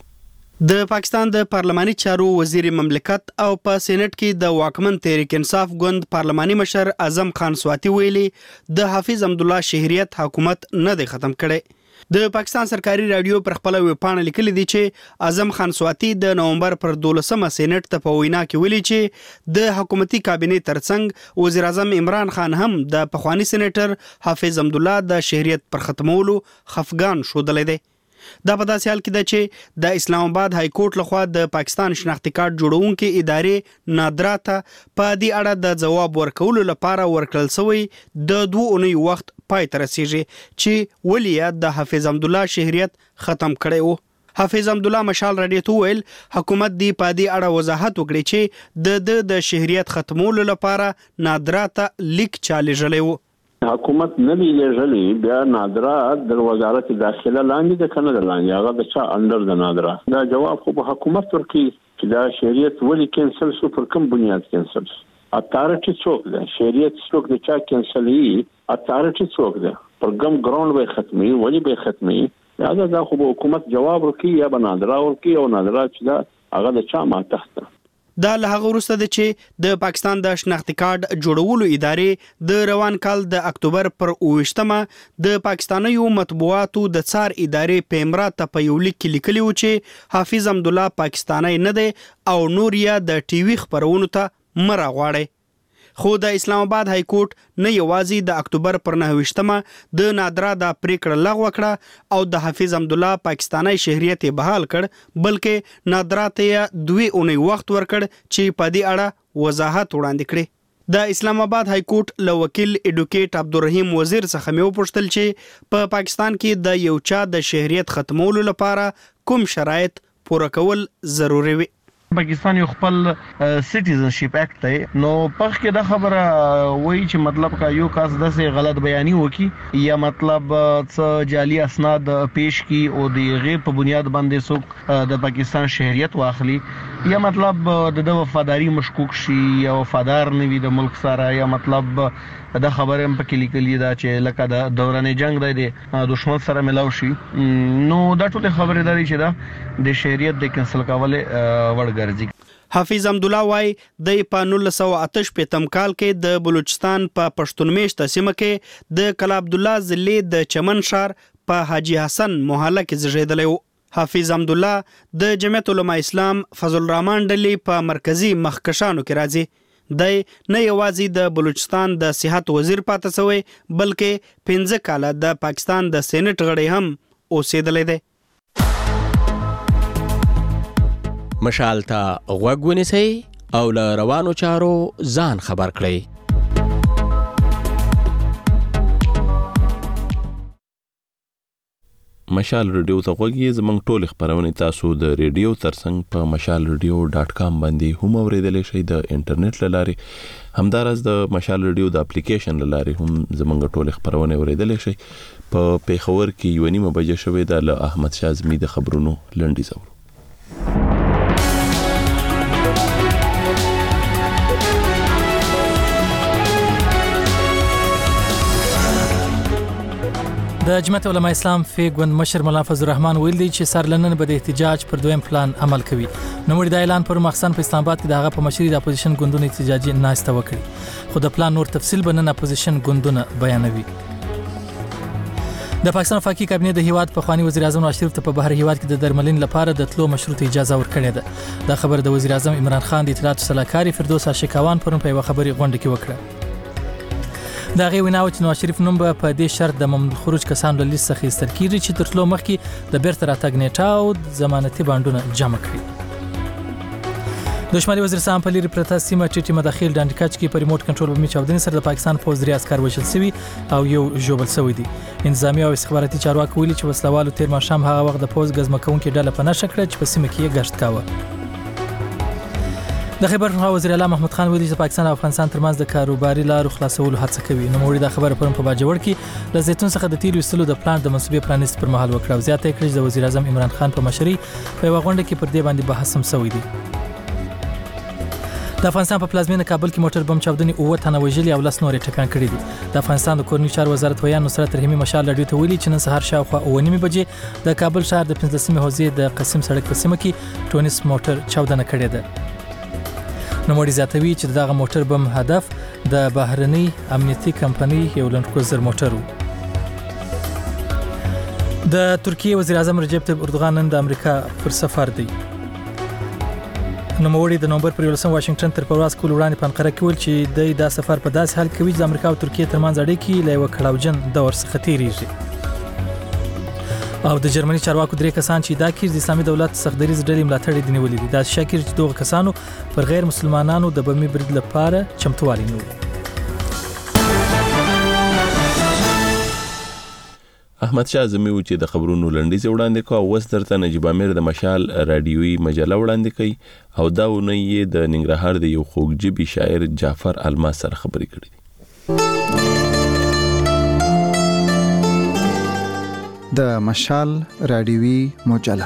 د پاکستان د پارلماني چارو وزیر مملکت او په سېنات کې د واکمن تحریک انصاف ګوند پارلماني مشر اعظم خان سواتی ویلي د حافظ حمدالله شهریت حکومت نه دی ختم کړي. د پاکستان سرکاري رادیو پر خپل ویبپاڼه لیکلي دي چې اعظم خان سواتی د نومبر پر دولسمه سېنات ته په وینا کې ویلي چې د حکومتي کابینې ترڅنګ وزیر اعظم عمران خان هم د پخوانی سېنیټر حافظ حمدالله د شهریت پر ختمولو خفګان شودلې دي. دا په داسې حال کې ده چې د اسلام آباد های کورټ لخوا د پاکستان شناختی کارت جوړونکو ادارې نادرا ته په دې اړه د جواب ورکولو لپاره ورکړل شوی د دوه اونۍ وخت پای ته رسیږي چې ولیا د حافظ حمدالله شهریت ختم کړي وو. حافظ حمدالله مشال رادیو ته ویل حکومت دی په دې اړه وضاحت وکړي چې د د د شهریت ختمولو لپاره نادرا ته لیک چالي وو. حکومت نه دی لېږلي بیا نادرا د وزارت داخله لاندې د کنه لاندې هغه د چا انډر د نادرا دا جواب خو حکومت ورکړي چې دا شریعت ولې کینسل شو پر کوم بنیاد کینسل شو. اتارټي څوک ده شریعت څوک د چا کینسلې اتارټي څوک ده پر کوم ګراوند به ختمي ولې به ختمي دا دا خو حکومت جواب ورکړي یا به نادرا ورکړي او نادرا چې دا هغه د چا ماتحت. دا له هغه وروسته ده چې د پاکستان د شناختی کارت جوړولو ادارې د روان کال د اکتوبر پر اوویشتمه د پاکستانیو مطبوعاتو د څار ادارې پیمرا ته په یو لیک کې لیکلي و چې حافظ حمدالله پاکستانی نه دی او نور یا د ټي وي خبرونو ته مره غواړي. خو د اسلام آباد های کورټ نه یوازې د اکتوبر پر نهویشتمه د نادرا د پریکړه لغوه کړه او د حافظ حمدالله پاکستانی شهریت بحال کړ بلکې نادرا ته دوی اونۍ وخت ورکړ چې په دې اړه وضاحت وړاندې کړي. د اسلام آباد های کورټ له وکیل اډوکیټ عبدالرحیم وزیر څخه مې وپوښتل چې په پاکستان کې د یو چا د شهریت ختمولو لپاره کوم شرایط پوره کول ضروري وي. پاکستان یو خپل سټیزنشپ اکټ دی نو پخ کې دا خبره وایي چې مطلب کا یو کس داسې غلط بیانی وکي یا مطلب څه جعلي اسناد پیش کی او د غیر په بنیاد باندې څوک د پاکستان شهریت واخلي یا مطلب د وفاداری مشکوک شي یا وفادار نه وي د ملک سره یا مطلب دا خبره هم پکې لیکلي دا چې لکه د دوران جنگ دی د دشمن سره ملاو شي نو دا ټول خبره داري چې دا د شهریت د کینسل کولو وړ ګرځي. حافظ حمدالله وای د په نولس سوه اته شپږم کال کې د بلوچستان په پښتون میشت سیمه کې د کلا عبد الله ضلع د چمن شار په حاجی حسن محله کې زیږیدلی و. حافظ حمدالله د جمعیت علماء اسلام فضل الرحمن ډلې په مرکزی مخکشانو کې راځي. دی نه یوازې د بلوچستان د صحت وزیر پاتې شوی بلکې پنځه کاله د پاکستان د سېنات غړی هم اوسېدلی دی. مشال ته غوږ ونیسئ او له روانو چارو ځان خبر کړئ. مشال ریډیو ته غوږی زمنګ ټول خبرونه تاسو د ریډیو ترڅنګ په مشال ریډیو ډاټ کام باندې هم اوریدلی شئ. د انټرنیټ لارې همدارس د مشال ریډیو د اپلیکیشن لارې هم زمنګ ټول خبرونه اوریدلی شئ. په پیښور کې یو نیمه بجې شوې ده. له احمد شاه زمي د خبرونو لنډیز اورو. د جمعیت علماء اسلام فی ګوند مشر مولا فضل الرحمن ویل دی چې سرلنن به د احتجاج پر دویم پلان عمل کوي. نو مړي د اعلان پر مخسن په اسلام آباد کې دغه په مشري د اپوزیشن ګوندونو احتجاجي ناشته وکړي، خو د پلان نور تفصیل بنن اپوزیشن ګوندونه بیانوي. د پاکستان وفاقي کابینه د هیواد په خواني وزیر اعظم نواز شریف ته په بهر هیواد کې د درملین لپاره د تلو مشروط اجازه ورکړې ده. دا خبر د وزیر اعظم عمران خان د اطلاعات صلاحکار فردوس عاشقوان پرون په یو خبري غونډه کې وکړه. دا غي ویناو چې نواز شریف نوم به په دې شرط د ممنوع خروج کسانو له لیست څخه ایستل کیږي چې تر ټولو مخکې د بیرته راتګ نیټه او ضمانتي بانډونه جمع کړي. د شمالي وزیرستان په لري پرته سیمه ټیټي مداخل ډانډکاچ کې په ریموټ کنټرول بمي چاودنې سره د پاکستان فوج درې عسكر وژل شوي او یو ژوبل شوی دي. انتظامی او استخباراتي چارواکي ویلي چې وسلوالو تیر ماښام هغه وخت د فوج ګزمکونکو ډله په نشه کړه چې په سیمه کې ګشت کاوه. د خیبر پښتونخوا وزیر اعلی محمود خان ویلي چې پاکستان او افغانستان ترمنځ د کاروباري لارو خلاصولو هڅه کوي. نو موري دا خبره پرون په باجوړ کې له زیتون څخه د تیر وسلو د پلان د منسوبې پرانیست پر مهال وکړه او زیاته کړي چې د وزیر اعظم عمران خان په مشرۍ په یو غونډه کې پر دې باندې بحث هم شوی دی. د افغانستان په پلازمینه کابل کې موټر بم چاودنې اوه تنه وژلي او لس نورې ټکان کړي دي. د افغانستان د کورنیو چارو وزارت ویان نصرت رحیمي مشال راډیو ته ویلي چې نن سهار شاوخوا اوه نیمې بجې د کابل ښار د پنځلسمې حوزې د قسم سړک په سیمه کې ټونس موټر چاودنه کړې ده. نو موري زیاتوي چې دغه موټر بم هدف د بهرنۍ امنیتي کمپنۍ یو لنډکروزر موټر و. د ترکیه وزیر اعظم رجب طیب اردوغان نن د امریکا پر سفر دی. نو موري د نومبر پر یولسم واشنگټن تر پرواز کول وړاندې په انقره کې ویل چې د دا سفر په داسې حال کې وي چې د امریکا او ترکیه ترمنځ اړیکې له یو کړاوجن دور څخه تیریږي. او د جرمني چارواکو درې کسان چې دا کېږي د اسلامي دولت سختدریز ډلې ملاتړ دي نیولې دي. دا شکر چې دغه کسانو پر غیر مسلمانانو د بمي برید لپاره چمتووالی نیولي. احمد شاه زمي و چې د خبرونو لنډیز وړاندې کوه. اوس درته نجیب امیر د مشال رادیوي مجله وړاندې کوي او دا ونه یې د ننګرهار د یو خوږجبي شاعر جعفر الماس سره خبرې کړې دي. د مشال رادیوي مجله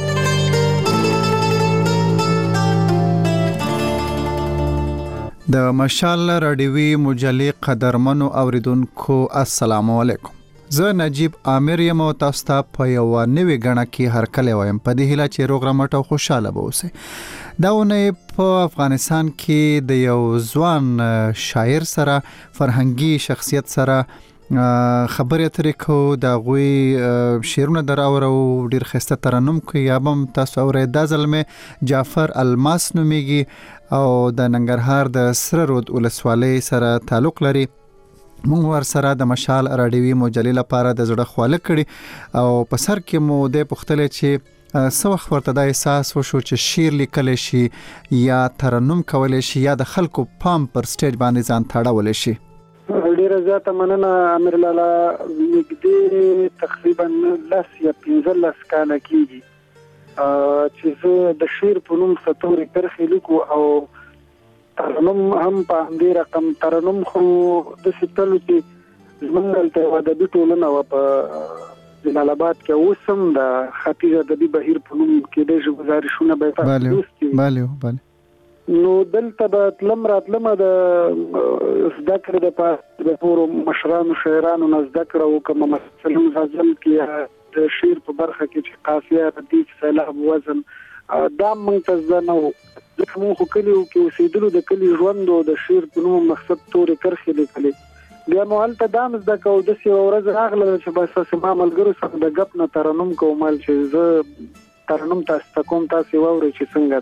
د مشال رادیوي مجلې قدرمنو اوریدونکو السلام علیکم. زه نجیب امیر یم او تاسو ته په یو نوې غڼه کې هرکلی وایم په دې هیله چې روغ رمټ او خوشاله به اوسئ. دا ونه په افغانستان کې د یو ځوان شاعر سره فرهنګي شخصیت سره خبرې اترې کو. د غوي شعرونه دراوره او ډیر خسته ترنم کوي. یا هم تاسو اورئ دا ځلمه جعفر الماس نومیږي او د ننګرهار د سره رود ولسوالۍ سره تعلق لري. مونږ ور سره د مشال رادیوي مجلې لپاره د زړه خواله کړي او په سر کې مو د پختلې چې سو وخت ورته د احساس وشو چې شعر لیکل شي یا ترنم کول شي یا د خلکو پام پر سټیج باندې ځان تاړول شي. ډیره زیاته مننه امیر لالا. نږدې تقریبا لس یا پنځلس کاله کېږي چې زه د شعر په نوم ستوري کرښې لیکو او ترنم هم په همدې رقم. ترنم خو داسې تلو چې زموږ دلته یوه ادبي ټولنه وه په جلال آباد کې، اوس هم د ختیځ ادبي بهیر په نوم کېدای شي ګزارشونه به یې تاسو لوستي وي. بله بله. نو دلته به تلم راتلمه د زده کړې دپاره د ټولو مشرانو شاعرانو نه زده کړه وکړم. مثلا غزل کې د شعر په برخه کې چې قافیه، ردیف، سیلاب، وزن دا موږ ته زده نه وو. ځکه موږ خو کلیو کې اوسېدلو، د کلي ژوند او د شعر په نوم مقصد تورې کرښې لیکلې. بیا مو هلته دا هم زده کوو. داسې یوه ورځ راغله چې بس هسې ما ملګرو سره د ګپ نه ترنم کوم چې زه ترنم تاسو ته کوم، تاسې واورئ چې څنګه ده.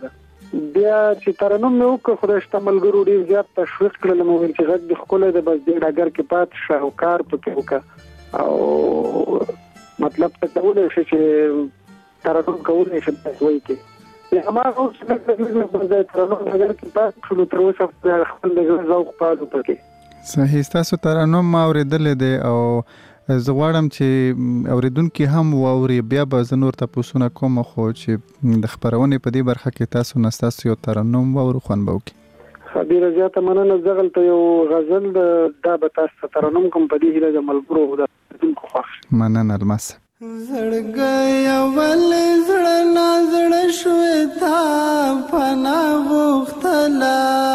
بیا چې ترنم مې وکړ خدای شته ملګرو ډېر زیات تشویق کړل مې ویل چې غږ د ښکلی دی بس دې ډګر کې پاتې شه او کار پکې وکړه او مطلب ته کولی شي چې ترنم کولی شي په وایي کې هماغه اوس د ترنم ډګر کې پاتې شولو تر اوسه خپل د زړه ذوق پالو پکې صحیح ستاسو ترنم ما اورېدلی دی او زه غواړم چې اوریدونکي هم واوري بیا به زه نور تاسو کوم خو چې د خبرونې په دې برخه کې تاسو نه تاسو یو ترنم واورو خوان به وکړي ډیره زیاته مننه زغل ته یو غزل دا به تاسو ترنم کوم په دې هیله د ملګرو د دونکو خوښ مننه الماس زړګي اول زړه نازړ شوې تا پنا غختلا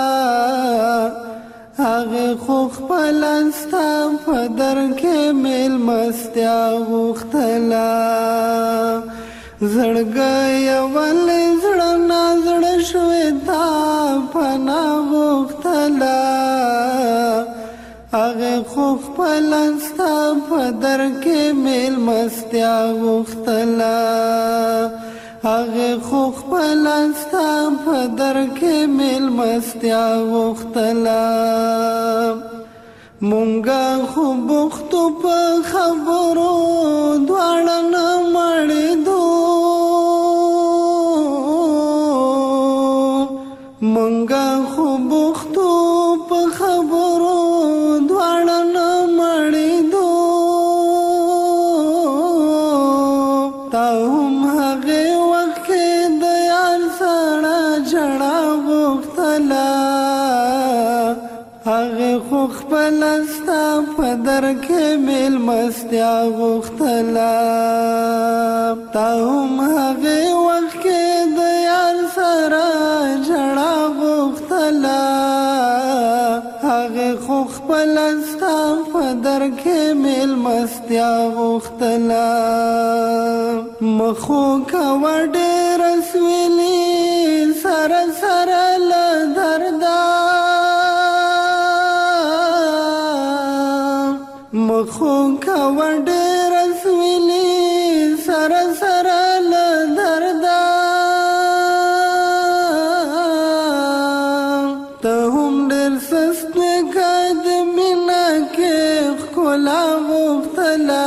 هغه خو خپل استا په در کې مل مستیا غختلا زړګي اول زړه نازړ شوې تا پنا غختلا هغه خو خپل استا په در کې مل مستیا غختلا هغه خو خپل استا په در کې مل مستیا غختلا مونږه خو بوختو په خبرو دواړه نه مړې دو مونږه خو بوختو په خبرو دواړه نه مړې دو تا هم هغه وخت کې د یار سره جړا غوښتله هغه خو خپل استا په در کې مل مستیا غوښتله تا هم هغه وخت کې د یار سره جړا غوښتله هغه خو خپل استا په در کې مل مستیا غوښتله مخو کا ډېر سویلی سره سره له دردا مخو کا ډېر سویلی سره سره له دردا ته هم ډېر سست قد مینا کې ښکلا غوښتله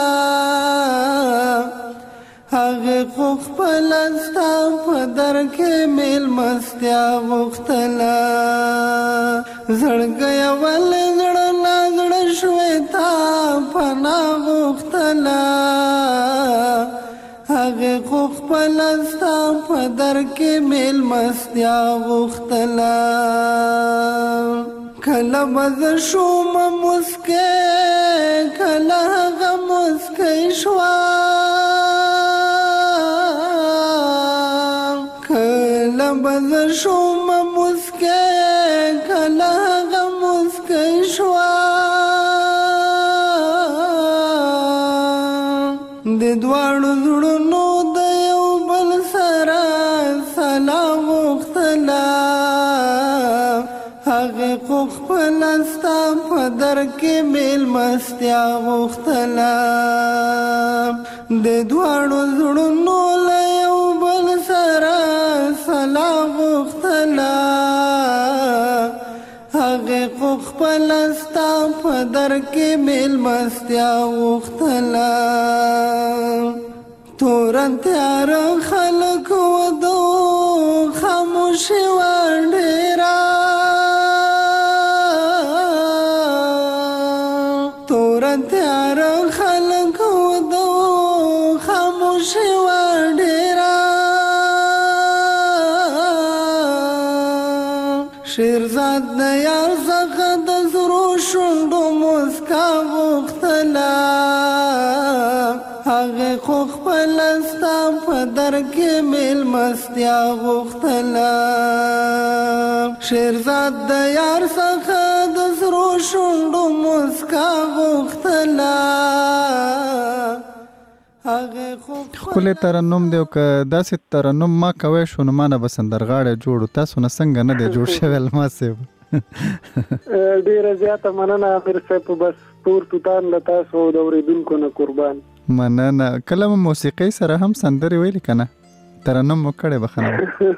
هغه خو خپل استا په در کې مل مستیا غوښتله زړګی اول زړه نازړ شوې تا پنا غوښتله هغه خو خپل استا په در کې مل مستیا غوښتله کله به شوم مسکۍ کله هغه مسکۍ شوه کله به شوم مسکۍ کله هغه مسکۍ شوه د دواړو زړونو د یو بل سره سلام غوښتله هغه خو خپل استا په در کې مل مستیا غوښتله د دواړو زړونو له یو بل سره سلام غوښتله هغه خو خپل استا په در کې مل مستیا غوښتله تورن تیار خلک ودو خاموشي و ډېره تورن تیار خلک ودو خاموشي و ډېره شیرزاد د یار څخه د زرو شونډو مسکا غوښتله هغه خو خپل استا په در کې مل مستیا غوښتله شیرزاد د یار څخه د زرو شونډو مسکا غوښتله هغه خو خپل ترنم دی او که داسې ترنم ما کوي شو نو ما نه به سندرغاړی جوړو تاسو نه څنګه نه دی جوړ شوی الماس صاحب ډیره زیاته مننه امیر صاحب بس تور توتان له تاسو د اورېدونکو نه قربان مننه کله موسیقۍ سره هم سندرې ویلې که نه ترنم وکړې بخنه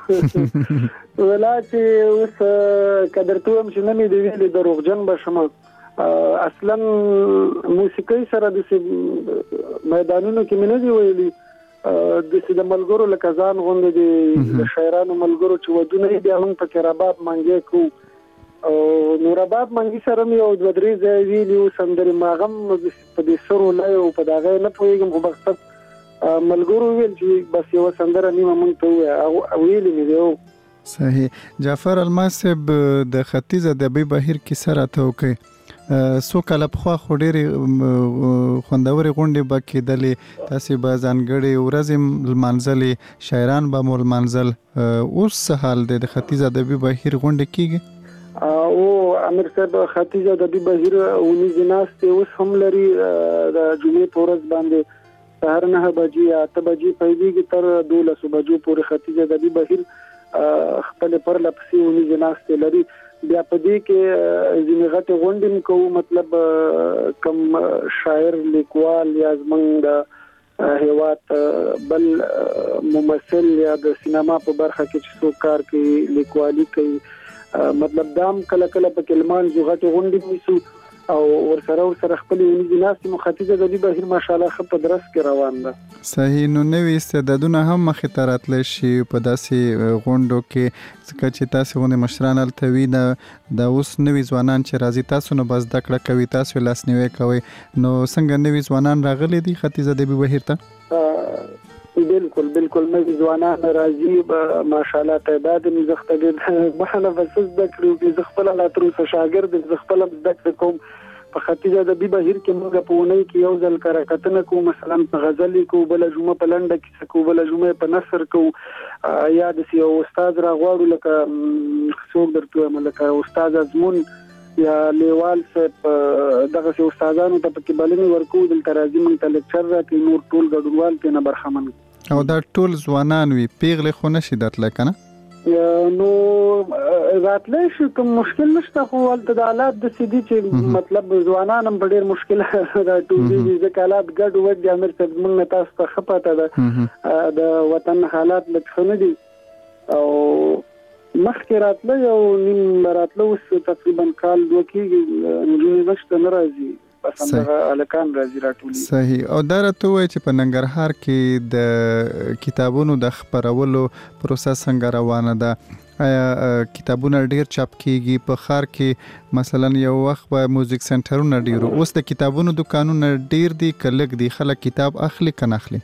ولا چې اوس قدرته هم چې نمې دی ویلې دروغجن بشم اصلا موسیقي سره د میدانونو کې مینه دی ویلي د سید ملګرو لکه ځان غونډه دي د شاعرانو ملګرو چې ودونه دي هم په رباب منګي کو او نو رباب منګي سره مې او د درې ځای ویلي سندري ماغم په دې سرو لای او په داغه نه پويګم خو بخت ملګرو ویل چې بس یو سندره نیمه مونږ ته او ویلې مې دی. صحیح. جعفر الماس صاحب د ختیځ ادبي بهیر کې سره ته وکي سو کله په خو ډېری خوندوري غونډې به کېدلې تاسو به ځانګړي ورځې منځلې شاعران به مول منځل اوس حال د ختیځ ادبي بهیر غونډې کېږي او امیر صاحب ختیځ ادبي بهیر ونی جناس ته اوس هم لري د جمعې پورز باندې سهار نه بجې اته بجې پیږي تر دولس بجو پورې ختیځ ادبي بهیر خپل پر لپسي ونی جناس ته لري. بیا په دې کې ځینې غټې غونډې کوو مطلب کم شاعر لیکوال یا زمونږ د هیواد بل ممثل یا د سینما په برخه کې چې څوک کار کوي لیکوالي کوي مطلب دام کله کله په کلمان جو غټې غونډې نیسو او ورسره ورسره خپل ونیزي ناس مختیزه د دې بهیر ماشاءالله خپ درس کې روان ده. صحیح. نو نوې استعدادونه هم مخې ته راتلی شي په داسې غونډو کې ځکه چې تاسو غونډې مشران هلته وي د اوس نوي ځوانان چې راځي تاسو نو بس زده کړه کوي تاسو لاسنیوی کوئ نو څنګه نوي ځوانان راغلي دي ختیځ ادبي بهیر ته؟ بالکل بالکل نوي ځوانان راځي ماشاءالله تعداد مې زخته ډېر مخنه بس زده کړو چې خپل لا تر اوسه شاګرد خپل زده کوم په ختیځ ادبي بهیر کې موږ په ونې کې یو ځل کړه کتنه کو مثلا په غزل کو بل جمعه په لنډه کې کو بل جمعه په نثر کو یا د یو استاد راغواړو لکه څوک درته ملکه استاد ازمون یا لیوال صاحب دغه استادانو ته په بلنې ورکو دل ترازی مونږ ته لیکچر راکې نور ټول ګډونوال ته نه برخمن او دا ټول ځوانان وي پیغله خو نشي داتله کنه نو راتلې شو کوم مشکل نشته خو ولته د حالات د سيدي چې مطلب ځوانان هم ډېر مشکل راټولې دي ځکه حالات ګډ وډ د امر صاحب مونږ تاسو ته خپاته ده د وطن حالات لکه دي او مخکې راتله یو نیم راتله اوس تقریبا کال دوه کېږي نجونې نشته نه راځي بس همدغه هلکان راځي راټولي. صحیح. او دا راته ووایه چې په ننګرهار کې د کتابونو د خپرولو پروسه څنګه روانه ده؟ آیا کتابونه ډیر چاپ کیږي؟ په ښار کې مثلا یو وخت به موزیک سنټرونه ډیرو اوس د کتابونو دکانونه ډیر دي کلک دي خلک کتاب اخلي کنه اخلي؟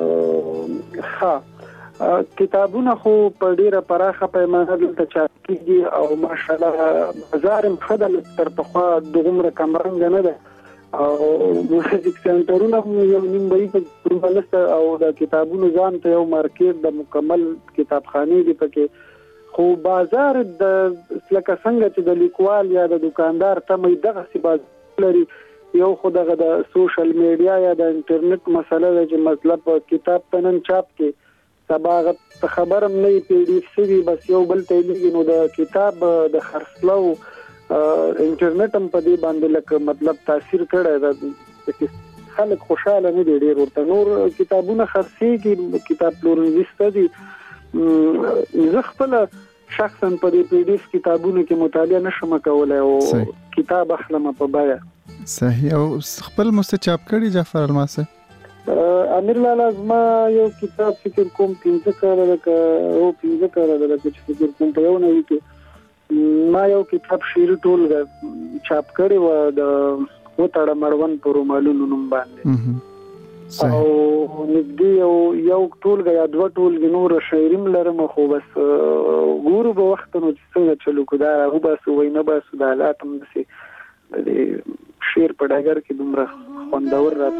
ها کتابونه خو په ډیره پراخه پیمانه دلته چاپ کیږي او ماشاءالله بازار هم خدل تر پخوا دغمره کمرنګ نه ده او موزیک سنټرونه یو نیم وی په بلسته او د کتابونو ځان ته یو مارکیټ د مکمل کتابخانه دی پکې خو بازار د لکه څنګه چې د لیکوال یا د دکاندار ته مې دغه سی بازار لري یو خو دغه د سوشل میډیا یا د انټرنیټ مسله ده چې مطلب کتاب تنن چاپ کې سبا خبرم نه پی ډی اف سی بس یو بل ته لګي نو د کتاب د خرڅلو انټرنیټ هم په دې باندې لکه مطلب تاثیر کړی دا خلک خوشاله نه دي ډیر ورته نور کتابونه خرڅي کې کتاب پلورنځي دي زه خپل شخصا په دې پی ډی اف کتابونو کې مطالعه نشم کولای او کتاب اخلم په بیا. صحیح. او خپل مستچاپ کړي جعفر الماس امیر لالا زما یو کتاب فکر کوم پنځه کاله لکه او پنځه کاله لکه چې فکر کوم په یو نه وي کې ما یو کتاب شعر ټولګه چاپ کړی و د وټړه مړون پر رومالونو نوم باندې او نږدې یو یو ټولګه یا دوه ټولګه نور شاعریم لرم خو بس ګورو په وخت نو څنګه چلو کو دا هو بس وای نه بس د حالات هم سي د شعر په ډګر کې دومره خوندور راته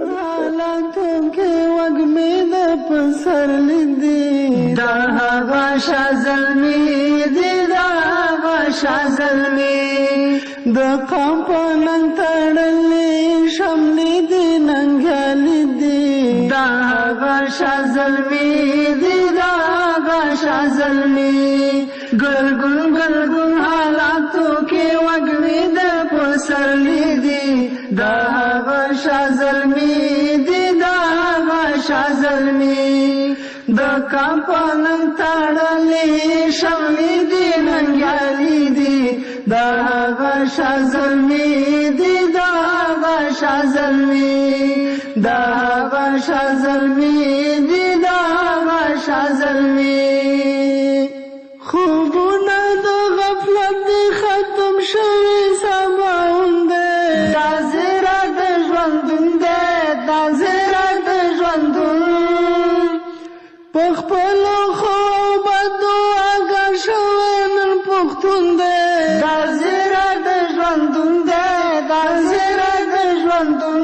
کې وګمې د پسر لیدي دا هغه شازلمي دي دا هغه شازلمي د قام په نن تړلې شملې دي ننګلې دي دا هغه شازلمي دي دا هغه شازلمي ګلګون ګلګون حالاتو کې وګمې د پسر لیدي دا هغه شازلمي دي دا هغه شازلمي زلمی د کاپنن تړلې شملې دی ننګیالي دی دا هغه شاه زلمی دی دا هغه شاه زلمی دا هغه شاه زلمی دی دا هغه شاه زلمی خوبونه د غفلت دی ختم شوي سباون دی دا زیره د ژوندون دی دا زیره د ژوندون په خپلو ښو بدو اګر شوی نن پښتون دی دا زیره د ژوندون دی دا زیره د ژوندون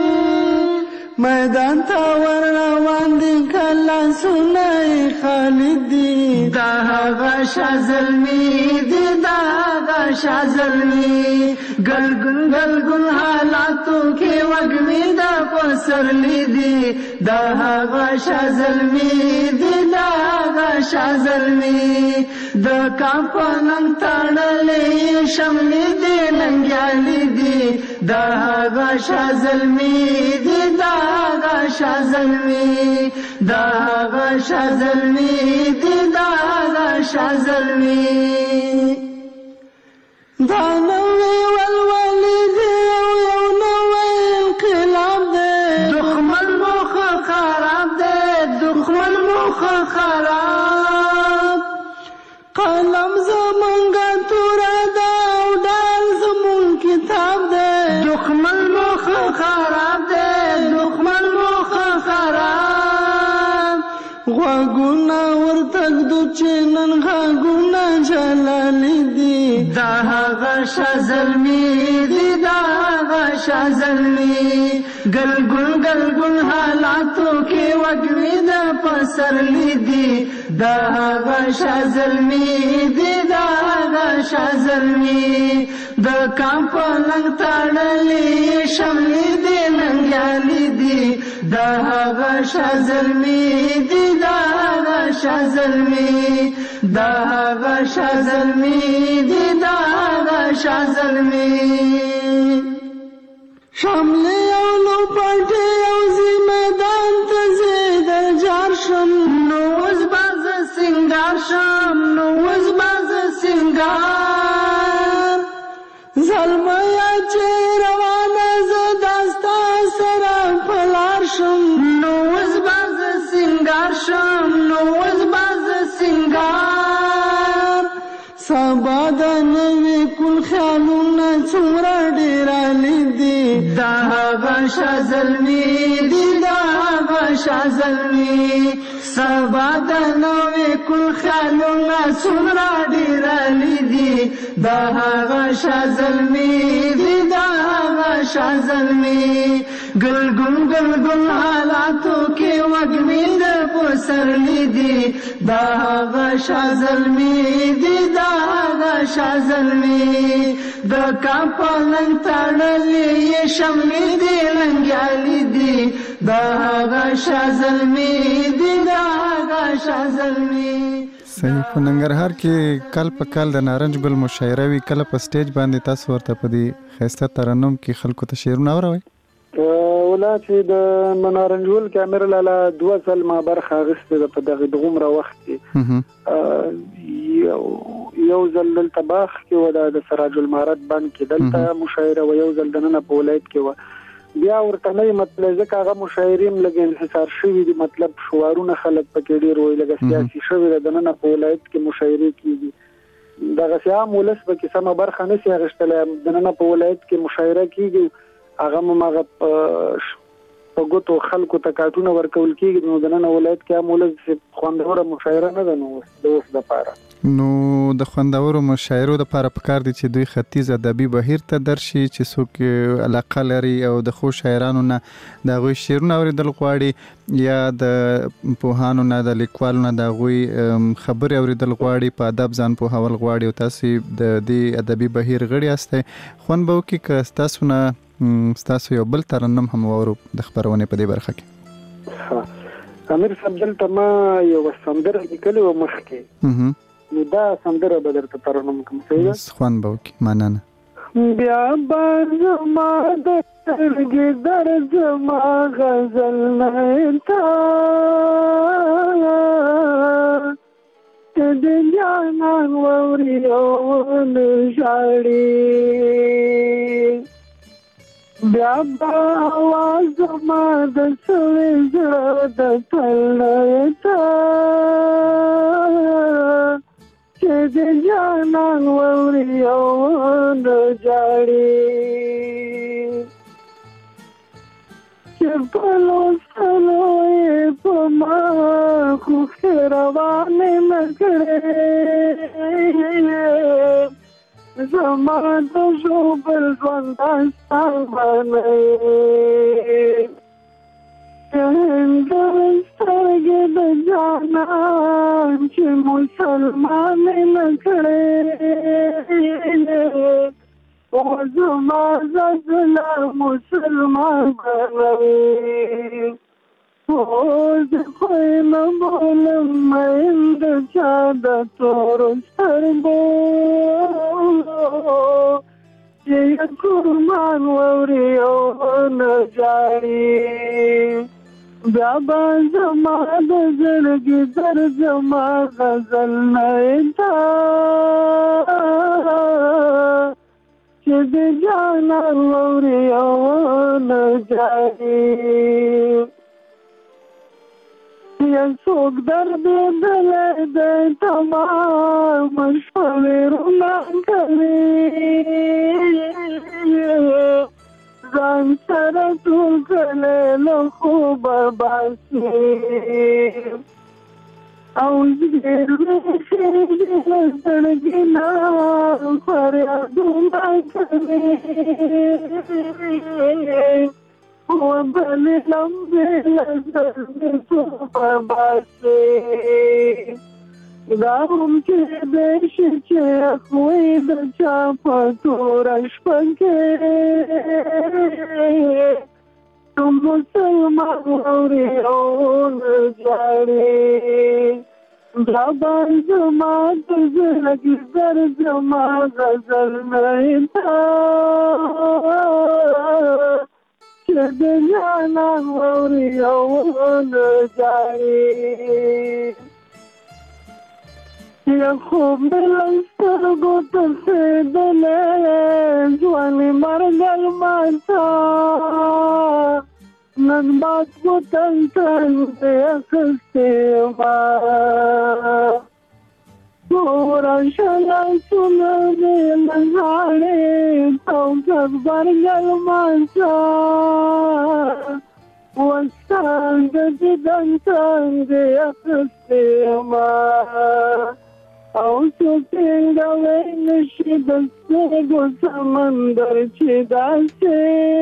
میدان ته ور روان دي کله سنای خالد دي دا هغه شاه زلمی دي دا هغه شاه زلمی ګلګون ګلګون حالاتو کې وږمې دا پسرلی دي دا هغه شاه زلمی دي دا هغه شاه زلمی د کاپنن تړلې شملې دي ننګیالي دي دا هغه شاه زلمی دي دا هغه شاه زلمی دا هغه شاه زلمی دی دا هغه شاه زلمی دا نوې ولولې دی یو نوې انقلاب دی دښمن مخ خراب دی دښمن مخ خراب قلم زمونږ توره ده او ډال زمونږ کتاب دی دښمن مخ خراب دی دښمن مخ خراب غوږونه ورته ږدو چې نن غږونه جلالي دي دا هغه شاه زلمی دي دا هغه شاه زلمی ګلګون ګلګون حالاتو کې وږمې د پسرلی دي دا هغه شاه زلمی دي دا هغه شاه زلمی د کاپنن تړلې شملې دي ننګیالي دي دا هغه شاه زلمی دي دا هغه شاه زلمی دا هغه شاه زلمی دي دا هغه شاه زلمی شملې او لوپټې او زی میدان ته زه در جار شم نو اوس به زه سینګار شم نو اوس به زه سینګار زلمیا چې روانه زه دا ستا سره په لار شم نو اوس به زه سینګار شم نو اوس به زه سینګار سبا د نوې کل خیالونه څومره ډېرالي دي دا هغه شاه زلمی دي دا هغه شاه زلمی سبا د نوې کل خیالونه څومره ډېرالي دي دا هغه شاه زلمی دي دا هغه شاه زلمی ګلګون ګلګون حالاتو کې وږمې د پسرلی دي دا هغه شاه زلمی دي دا هغه شاه زلمی د کاپنن تړلې شملې دي ننګیالي دي دا هغه شاه زلمی دي دا هغه شاه زلمی صحیح په ننګرهار کې کال په کال د نارنج ګل مشاعره وی کله په سټیج باندې تاسو ورته په دې خسته ترنم کې خلکو ته شعرونه اوروي ولا چې د منارنج ګل کیمرا لاله دوه سل ما برخه غسته په دغه دغومره وخت کې یو یو ځل دلته باغ کې ودا د سراج المعرض باندې کې دلته مشاعره و یو ځل دنه په ولایت کې و بیا ورته نه مطلب ځکه هغه مشاعرین لګ انحصار شوی دي مطلب شوارونه خلک پکې ډیر وای لګ سیاسي شوی دنه په ولایت کې مشاعره کیږي دغه سیام ولس په کې سم برخه نه سي غشتله دنه په ولایت کې مشاعره کیږي هغه مغه په ګوتو خلکو ته کارتونه ورکول کیږي نو دنه ولایت کې امول خوندوره مشاعره نه ده نو د اوس د پاره نو د خوندورو مشاعرو د لپاره پکار دي چې دوی ختیځ ادبي بهیر ته درشي چې څوک علاقه لري او د خو شاعرانو نه د غوي شعرونه اوریدل غواړي یا د پوهانو نه د لیکوالو نه د غوي خبري اوریدل غواړي په ادب ځان په حوال غواړي او تاسو د دې ادبي بهیر غړي استه خون به کې ک تاسو نه تاسو یو بل ترنم هم ورو د خبرونه په دې برخه کې امیر صاحب دلته ما یو سندره لیکلې و مخکې نو دا سندره به درته ترنم کوم څه خوان به وکي مننه بیا بازما د سترګې درد ما غزل نه تا چې د جانان واوري او نه ژاړي بیا به اواز ما د سوې زړه د تل نه تا چې د جانان واوري او نه ژاړي چې په لوستلو یې په ما خوښې روانې نه کړې زما د ژوبل ژوند داستان باندې هندوستان سترګې د جانان چې مسلمانې نه کړې او زما زړه مسلمان باندې او زه خو نه بولم مېند چا د تورو سترګو چې قربان واوري او نه ژاړي بیا به زما د زړګي درد زما غزل نه تا چې د جانان واوري او نه ژاړي یا څوک درد دلې د تمام مشورونه کوي ځان سره ټول کله له خوبه باسي او زړه شي سترګې نه فریادونه کوي وبلې لمبې لزرې خوبه باسي دا هم چې دی شي چې اخوی د چا په توره شپه کې نو مسلمان واوري او نه ژاړي بیا به زما د زړګي درد زما غزل نه تا چې د جانان واوري او نه ژاړي یا خوب سترګو ته څېدلې ځواني مرګل ماته نن باد بوتل تن دې اخیستې ما پورا شلاسونه دې لږاړې توکر برګل ماته وستان د دیدن تن دې اخیستې ما او څنګه وای نشي د سترګو سمندر چې داسې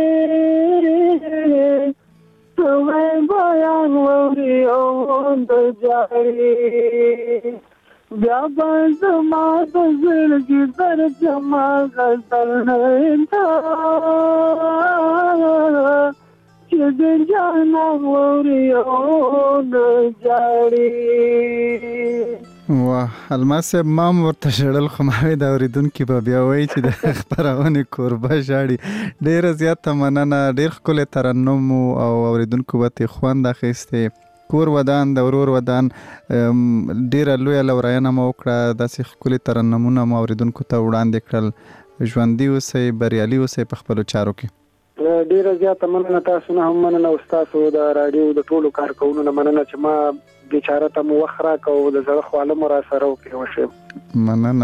توای بیان ووري او د جاري بیا به زما د زړګي درد زما غزل نه تا چې د جانان ووري او د جاري واه الماس مام ورته شړل خو ماوي دا اوریدونکو په بیا وایي چې د خبرونه کوربه شاړي ډیر زیات مننه ډیر خپل ترنم او اوریدونکو به خوند اخیسته کور ودان د ورور ودان ډیر لوی لوراینه مو کړه د خپل ترنمونه مو اوریدونکو ته وړاندې کړل ژوندۍ اوسئ بریالي اوسئ په خپل چارو کې ډیر زیات مننه تاسو نه هم مننه او تاسو د رادیو د ټولو کارکونکو نه مننه چې ما بیچاره ته مو وخرا کو د زړه خواله مو را سره وکړو شه مننه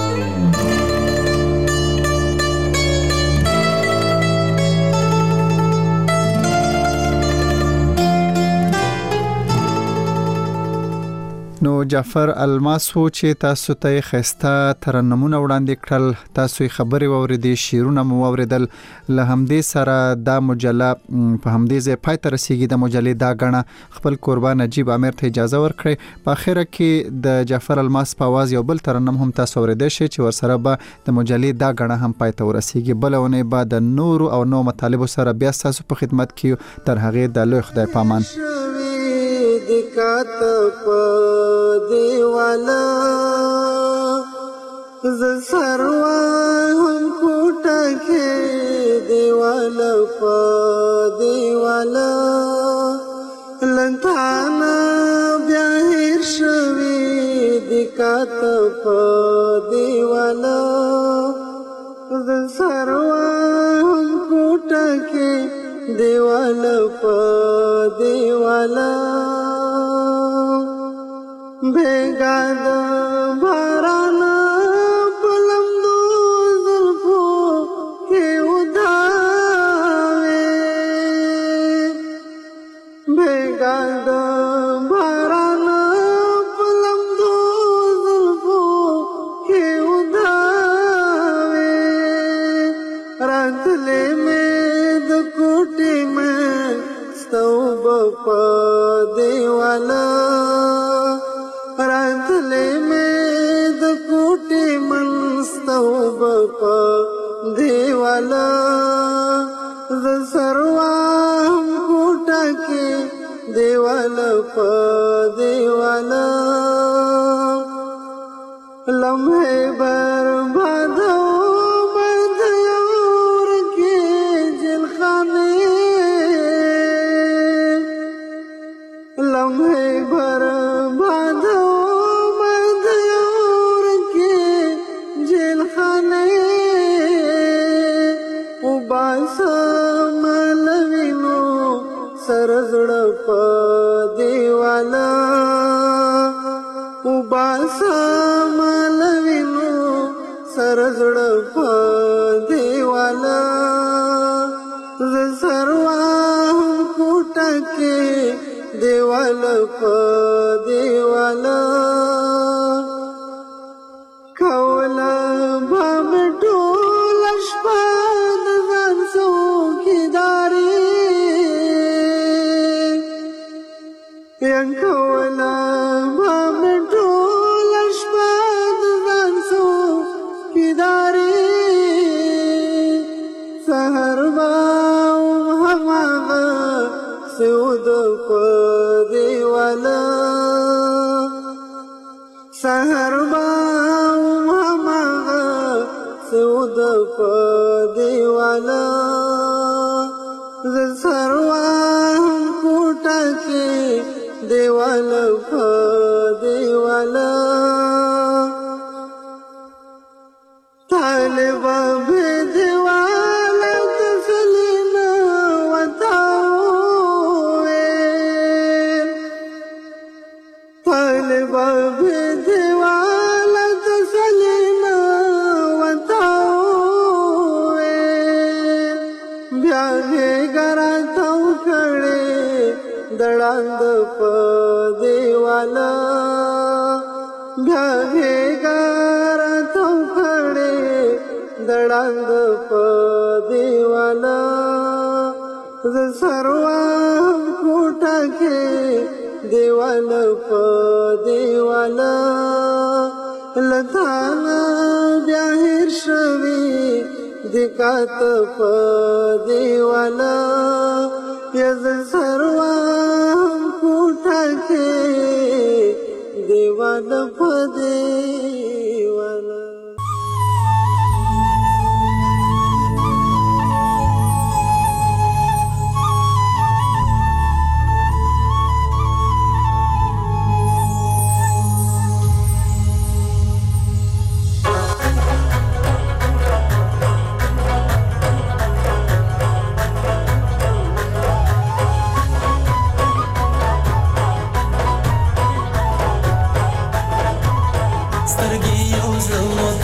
نو جعفر الماسو چې تاسو ته خسته ترنمونه وړاندې کړل تاسو خبري واوریدي شیرونه مو واوریدل له همدې سره دا مجله په همدې ځای پای ته رسیدي د مجلې دا غاڼه خپل قربان نجیب امیر ته اجازه ورکړي په اخره کې د جعفر الماس په आवाज یو بل ترنم هم تاسو اوریدئ شئ چې ورسره به د مجلې دا غاڼه هم پای ته ورسیږي بلونه بعد نور او نو مطالب سره بیا تاسو په خدمت کې تر هغه د لوی خدای پامان دکات په دیواله ز سروا هم کوټه دیواله لنتانا بیا هیر شوی دی کاته په دیواله د سروا هم کوټه کې دیواله په دیواله بیگا د باران په لمدو زلفو کې وداوې بیگا د باران په لمدو زلفو کې وداوې راتلې مې د کوټې مې ستوبه په دیواله راتلې مې د کوټې منستوبه په دیواله د سروا هم کوټه کې دیواله په دیواله لمحې بربادو بد یور کې جلخانې لمحې بربادو بد یور کې جلخانې وباسه ملوینو سر زړه په دیواله وباسه ملوینو سر زړه په دیواله ز سروا هم کوټه کې دیواله په دیواله کوله به مې ټوله شپه د ځان څوکیداري یم کوله به مې ټوله شپه د ځان څوکیداري سحر به هماغه سود په دیواله سحر به هماغه سود په دیواله ز سروا هم کوټه کې دیواله په دیواله طالب به دیواله تسلینا وتاوې طالب به دیواله تسلینا وتاوې بیا یې ګراتاو کړې دړاند په دیواله بیا یې ګراتاو کړې دړاند په دیواله ز سروا کوټه کې دیواله په دیواله لتانا بیا هیر شوی دی کاته په دیواله یز سروا کوټه کې دیواله په دیواله سترګې یو ځل